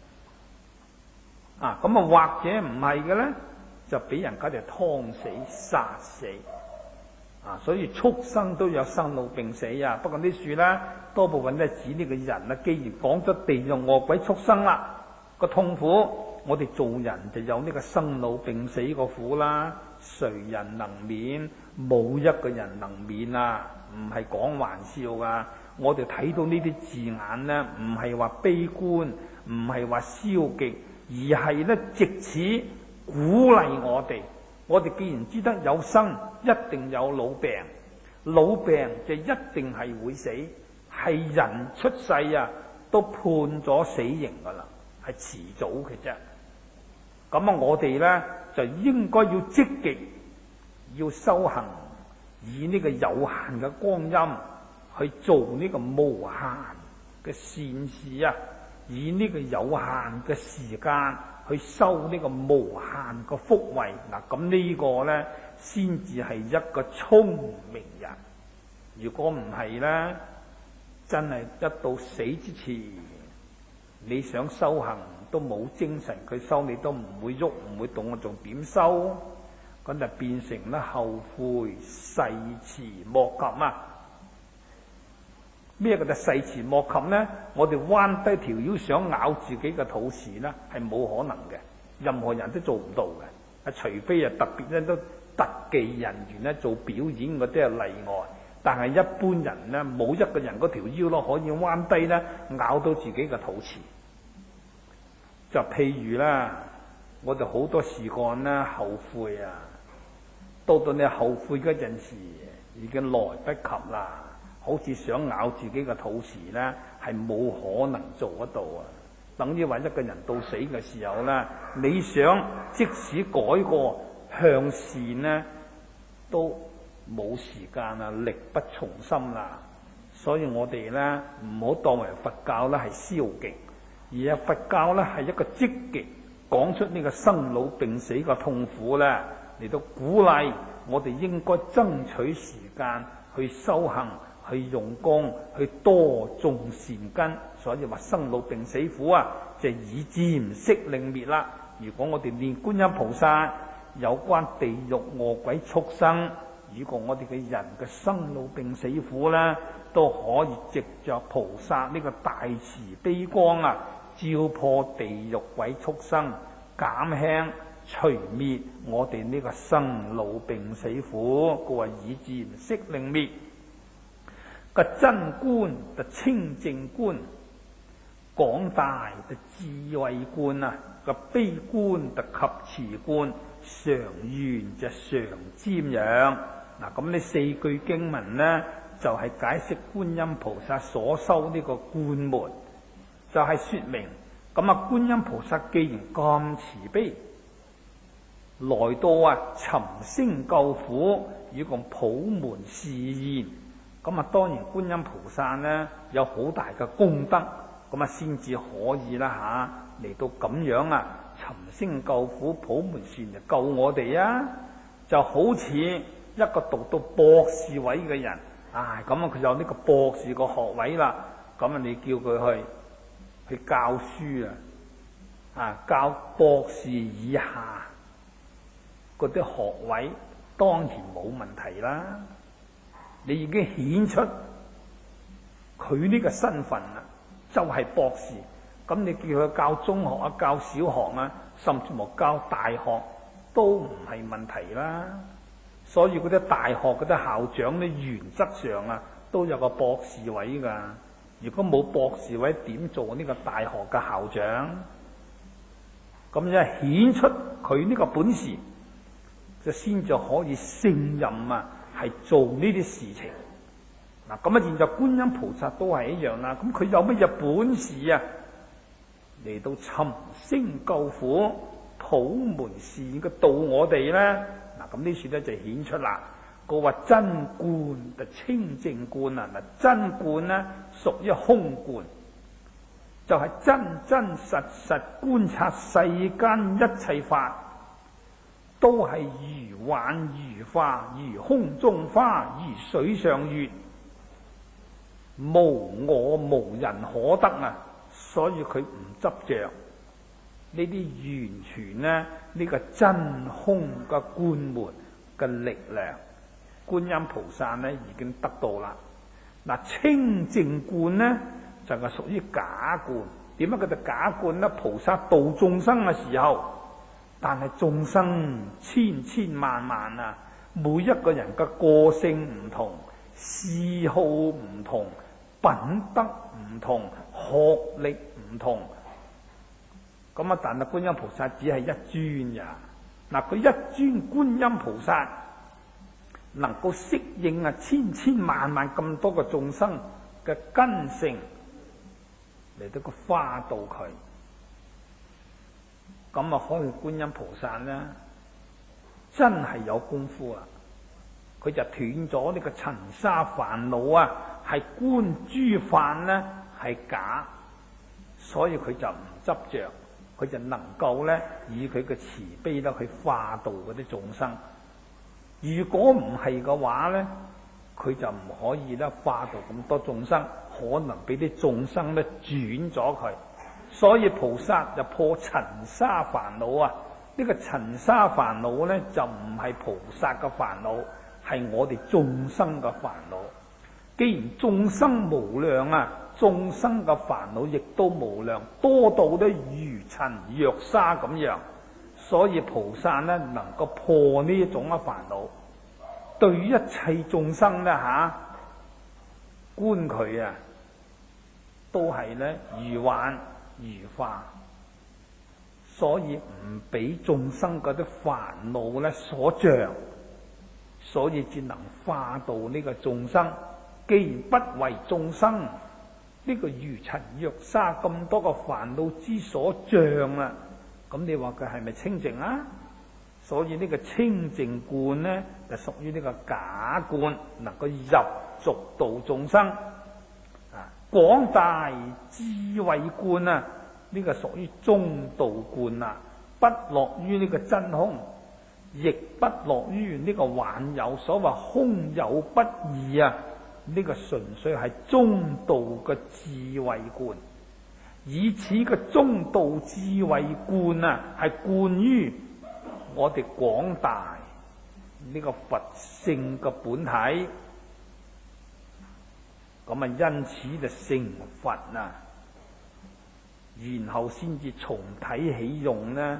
咁啊或者唔係嘅咧，就俾人家哋劏死、殺死。所以畜生都有生老病死啊。不過啲樹咧，多部分都係指呢個人啦。既然講咗地獄惡鬼畜生啦，個痛苦，我哋做人就有呢個生老病死個苦啦。誰人能免？冇一個人能免啊！唔係講玩笑噶。我哋睇到呢啲字眼呢，唔係話悲觀，唔係話消極，而係呢藉此鼓勵我哋。我哋既然知得有生，一定有老病，老病就一定係會死，係人出世啊都判咗死刑噶啦，係遲早嘅啫。咁啊，我哋呢，就應該要積極，要修行，以呢個有限嘅光陰去做呢個無限嘅善事啊！以呢個有限嘅時間去修呢個無限嘅福慧。嗱，咁呢個呢，先至係一個聰明人。如果唔係呢，真係一到死之前，你想修行都冇精神，佢修你都唔會喐，唔會動，我仲點修？咁就變成咧後悔誓詞莫及啊！咩叫做誓詞莫及呢？我哋彎低條腰想咬自己嘅肚臍呢，係冇可能嘅，任何人都做唔到嘅。除非啊特別咧都特技人員咧做表演嗰啲係例外，但係一般人呢，冇一個人嗰條腰咯可以彎低咧咬到自己嘅肚臍。就譬如啦，我哋好多事幹啦，後悔啊！到你後悔嗰陣時，已經來不及啦。好似想咬自己嘅肚臍咧，係冇可能做得到啊！等於話一個人到死嘅時候咧，你想即使改過向善咧，都冇時間啊，力不從心啦。所以我哋咧唔好當為佛教咧係消極。而係佛教咧係一個積極講出呢個生老病死嘅痛苦咧，嚟到鼓勵我哋應該爭取時間去修行、去用功、去多種善根。所以話生老病死苦啊，就以漸息令滅啦。如果我哋念觀音菩薩有關地獄餓鬼畜生，如果我哋嘅人嘅生老病死苦咧，都可以藉着菩薩呢個大慈悲光啊，照破地獄鬼畜生， 減輕除滅我哋呢個生老病死苦，故話以漸息令滅。個真觀就清淨觀，廣大就智慧觀啊，個悲觀就及持觀，常圓就常瞻仰。嗱，咁呢四句經文呢，就係解釋觀音菩薩所修呢個觀門，就係說明咁啊，觀音菩薩既然咁慈悲，來到尋聲救苦，以共普門示現，咁啊，當然觀音菩薩呢有好大嘅功德，咁啊先至可以啦嚟到咁樣尋聲救苦，普門示現就救我哋啊！就好似一個讀到博士位嘅人，咁佢有呢個博士個學位啦，咁啊你叫佢去教書教博士以下嗰啲學位，當然冇問題啦。你已經顯出佢呢個身份啦，就係博士。咁你叫佢教中學教小學甚至乎教大學都唔係問題啦。所以嗰啲大學嗰啲校長呢，原則上都有個博士位噶。如果冇博士位，點做呢個大學嘅校長？咁就顯出佢呢個本事，就先至可以勝任係做呢啲事情。嗱，咁現在觀音菩薩都係一樣啦。咁佢有乜嘢本事嚟到尋聲救苦，普門示現嘅度我哋咧？嗱，咁呢處咧就顯出啦。個話真觀就清淨觀嗱，真觀咧屬於空觀，就係真真實實觀察世間一切法，都係如幻如化，如空中花，如水上月，無我無人可得所以佢唔執着呢啲，完全呢個真空嘅觀門嘅力量，觀音菩薩呢已經得到啦。嗱，清淨觀呢就係屬於假觀。點解佢哋假觀呢？菩薩度眾生嘅時候，但係眾生千千萬萬每一個人嘅個性唔同，嗜好唔同，品德唔同，學歷唔同，咁但係觀音菩薩只係一尊呀。嗱，佢一尊觀音菩薩能夠適應千千萬萬咁多個眾生嘅根性，嚟到個化度佢，咁可以觀音菩薩呢真係有功夫佢就斷咗呢個塵沙煩惱係觀諸法呢係假，所以佢就唔執着，佢就能夠呢以佢嘅慈悲呢去化度嗰啲眾生。如果唔係嘅話呢，佢就唔可以呢化度咁多眾生，可能俾啲眾生呢轉咗佢。所以菩薩就破塵沙煩惱呢個塵沙煩惱呢就唔係菩薩嘅煩惱，係我哋眾生嘅煩惱。既然眾生無量眾生嘅煩惱亦都無量，多到都如塵若沙咁樣，所以菩薩呢能夠破呢一種嘅煩惱，對於一切眾生呢觀佢都係呢如幻如化，所以唔俾眾生嗰啲煩惱呢所障，所以只能化度呢個眾生。既然不為眾生呢個如塵若沙咁多個煩惱之所障咁你話佢係咪清淨所以呢個清淨觀呢就屬於呢個假觀，能夠入俗度眾生。廣大智慧觀呢個屬於中道觀不落於呢個真空，亦不落於呢個幻有。所謂空有不二呢個純粹係中道嘅智慧觀，以此嘅中道智慧觀係觀於我哋廣大呢個佛性嘅本體，咁因此就成佛然後先至從體起用呢，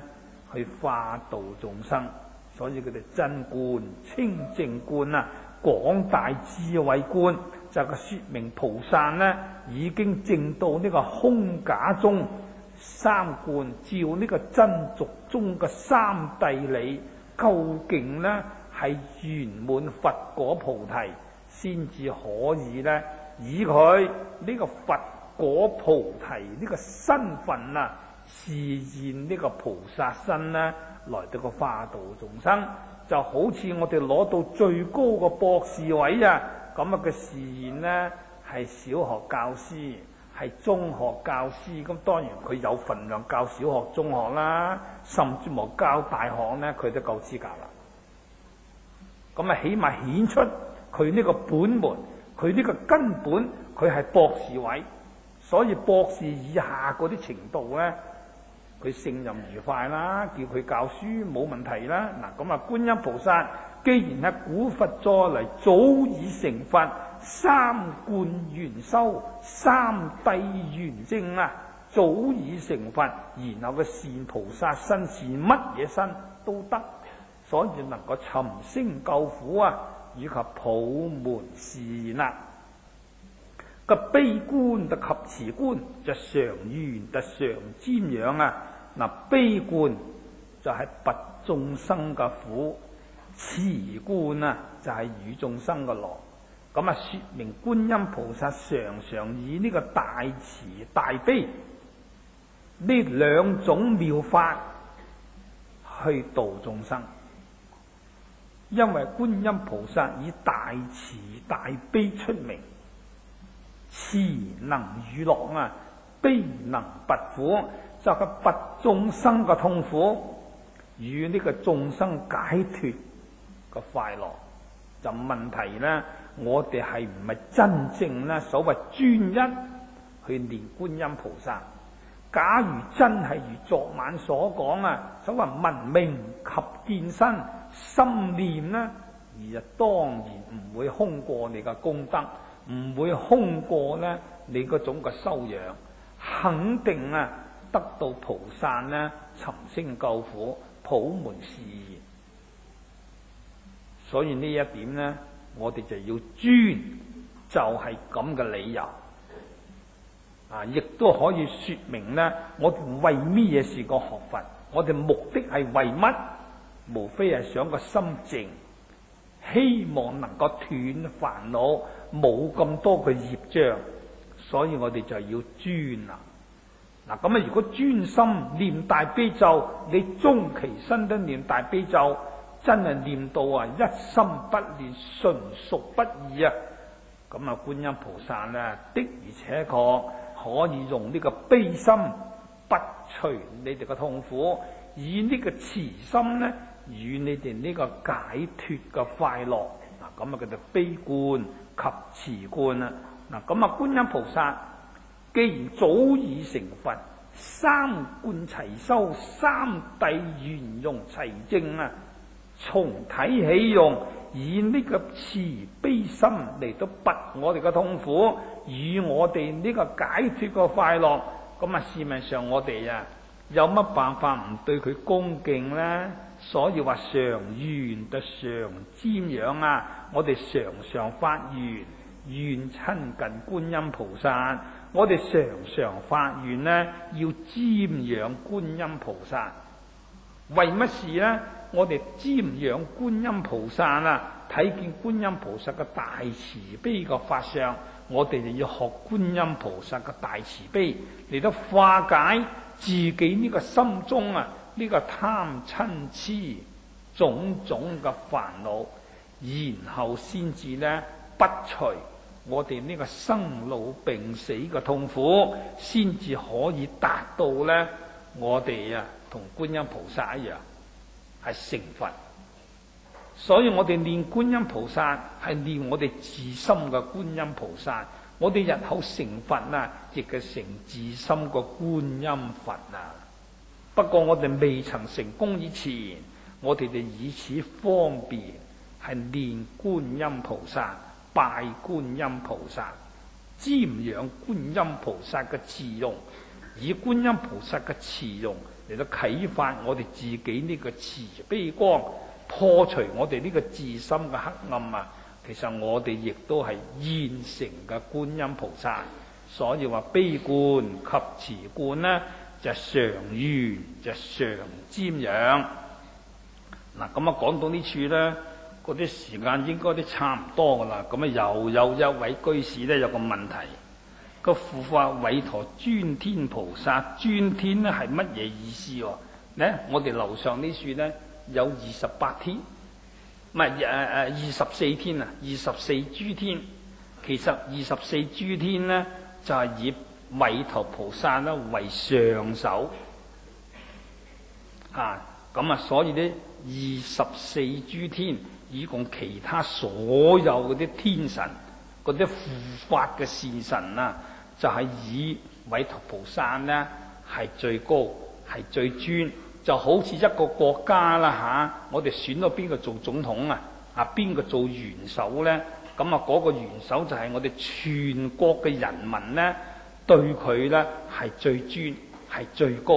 去化度眾生，所以佢哋真觀、清淨觀啊，廣大智慧觀，就係說明菩薩呢已經證到呢個空假中三觀，照呢個真俗中嘅三諦理，究竟呢係圓滿佛果菩提，先至可以呢以佢呢個佛果菩提呢個身份啊，示現呢個菩薩身呢，來到個化度眾生。就好似我哋攞到最高個博士位啊，咁嘅示現呢係小學教師，係中學教師，咁當然佢有份量教小學、中學啦，甚至乎教大學呢，佢都夠資格啦。咁啊，起碼顯出佢呢個本門，佢呢個根本，佢係博士位，所以博士以下嗰啲程度呢，佢勝任愉快啦，叫佢教書冇問題啦。嗱，咁啊，觀音菩薩既然係古佛再嚟，早已成佛，三觀圓修，三諦圓證啊，早已成佛，然後嘅善菩薩身是乜嘢身都得，所以能夠尋聲救苦啊，以及普門示現啦。個悲觀得及慈觀，就常緣得常瞻仰啊！嗱，悲觀就係拔眾生嘅苦，慈觀啊就係與眾生嘅樂。咁啊，說明觀音菩薩常常以呢個大慈大悲呢兩種妙法去度眾生，因為觀音菩薩以大慈大悲出名。慈能與樂啊，悲能拔苦，就係拔眾生嘅痛苦，與呢個眾生解脫嘅快樂。就問題呢，我哋係唔係真正呢所謂專一去念觀音菩薩？假如真係如昨晚所講啊，所謂聞名及見身，心念呢，而就當然唔會空過你嘅功德。唔會空過呢你嗰種嘅修養，肯定啊得到菩薩呢尋聲救苦，普門示現。所以呢一點呢，我哋就要專，就係咁嘅理由啊！亦都可以說明呢，我哋為咩嘢事個學佛？我哋目的係為乜？無非係想個心靜，希望能夠斷煩惱。冇咁多嘅業障，所以我哋就要專啦。嗱，咁啊，如果專心念大悲咒，你終其身都念大悲咒，真係念到啊一心不亂，純熟不二啊！咁啊，觀音菩薩呢，的而且確可以用呢個悲心拔除你哋嘅痛苦，以呢個慈心呢，與你哋呢個解脫嘅快樂。嗱，咁啊，叫做悲觀及慈觀啊！嗱，咁啊，觀音菩薩既然早已成佛，三觀齊修，三諦圓融齊證啊，從體起用，以呢個慈悲心嚟到拔我哋嘅痛苦，與我哋呢個解脫嘅快樂。咁啊，市面上我哋啊，有乜辦法唔對佢恭敬呢？所以話常緣得常瞻仰啊！我哋常常發願親近觀音菩薩，我哋常常發願呢，要瞻仰觀音菩薩。為乜事呢？我哋瞻仰觀音菩薩啊，睇見觀音菩薩嘅大慈悲嘅法相，我哋就要學觀音菩薩嘅大慈悲嚟到化解自己呢個心中啊呢個貪嗔癡種種嘅煩惱，然後先至呢不除我哋呢個生老病死嘅痛苦，先至可以達到呢我哋啊同觀音菩薩一樣係成佛。所以我哋念觀音菩薩係念我哋自心嘅觀音菩薩，我哋日後成佛啊，亦係成自心個觀音佛啊。不過我哋未曾成功以前，我哋就以此方便係念觀音菩薩、拜觀音菩薩、瞻仰觀音菩薩嘅慈容，以觀音菩薩嘅慈容嚟到啟發我哋自己呢個慈悲光，破除我哋呢個自心嘅黑暗啊！其實我哋亦都係現成嘅觀音菩薩，所以話悲觀及慈觀呢，就常緣就常瞻仰。嗱，咁啊講到呢處呢，嗰啲時間應該都差唔多噶啦。咁啊又有一位居士呢，有個問題，個護法委託尊天菩薩，尊天呢係乜嘢意思喎？呢，我哋樓上呢處呢，有28天。唔係24天啊，24諸天。其實24諸天呢，就係以委託菩薩呢為上首啊。咁啊，所以呢24諸天，以共其他所有嗰啲天神、嗰啲護法嘅善神啊，就係以委託菩薩呢係最高，係最尊。就好似一個國家啦我哋選咗邊個做總統啊？邊個做元首呢？咁啊，嗰個元首就係我哋全國嘅人民呢，對佢呢係最尊，係最高。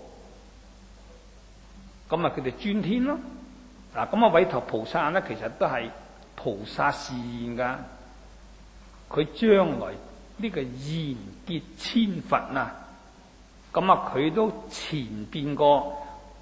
咁啊，佢哋尊天咯。嗱，咁啊，委託菩薩呢，其實都係菩薩示現噶。佢將來呢個賢劫千佛啊，咁啊，佢都前邊過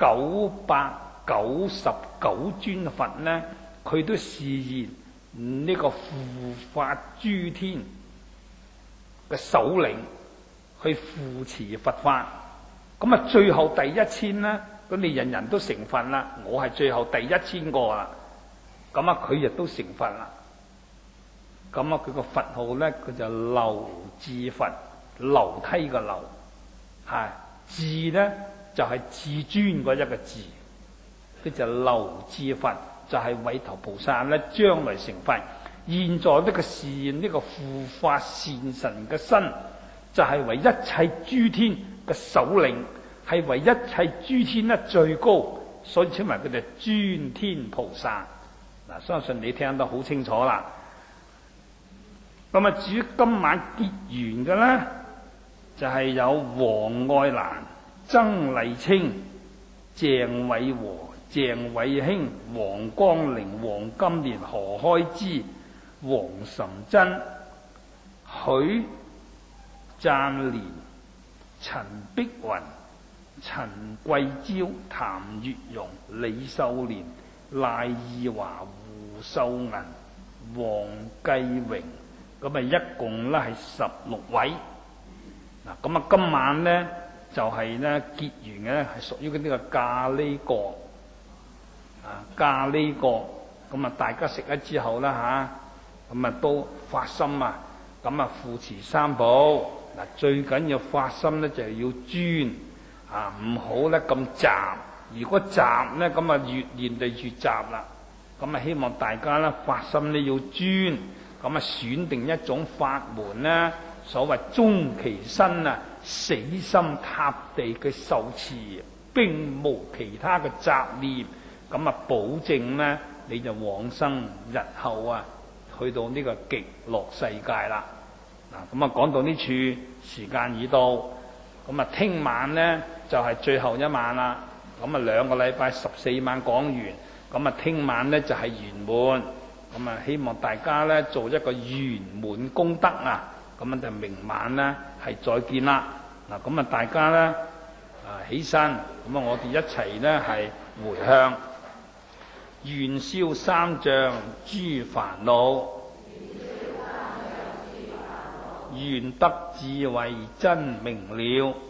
999尊佛呢，佢都示現呢個護法諸天嘅首領去扶持佛法。咁啊，最後第1000呢，咁你人人都成佛啦。我係最後第1000個啦。咁啊，佢亦都成佛啦。咁啊，佢個佛號呢，佢就樓至佛，樓梯個樓，係至呢。就係至尊嗰一個字，佢就樓至佛，就係委託菩薩咧，將來成佛。現在呢個示現呢個護法善神嘅身，就係為一切諸天嘅首領，係為一切諸天咧最高，所以稱為佢哋尊天菩薩。嗱，相信你聽得好清楚啦。咁啊，至於今晚結緣嘅咧，就係有黃愛蘭、曾麗清、鄭偉和、鄭偉興、黃光玲、黃金蓮、何開之、黃岑真、許贊蓮、陳碧雲、陳桂嬌、譚月容、李秀蓮、賴義華、胡秀銀、黃繼榮，咁啊一共咧係16位。嗱，咁啊今晚咧就係咧結緣嘅咧係屬於呢個咖喱角啊，咖喱角。咁啊大家食咗之後啦嚇，咁啊都發心啊，咁啊扶持三寶。嗱，最緊要發心咧就係要專啊，唔好咧咁雜。如果雜咧咁啊越念就越雜啦。咁啊希望大家咧發心咧要專，咁啊選定一種法門咧，所謂終其身啊，死心塌地嘅受持，並無其他嘅雜念，咁啊保證咧你就往生日後啊去到呢個極樂世界啦。嗱，咁啊講到呢處時間已到，咁啊聽晚咧就係最後一晚啦。咁啊2個禮拜14晚講完，咁啊聽晚咧就係圓滿。咁啊希望大家咧做一個圓滿功德啊！咁啊就明晚咧係再見啦。嗱，咁啊大家咧啊起身，咁啊我哋一齊咧係回向，願消三障諸煩惱，願得智慧真明了。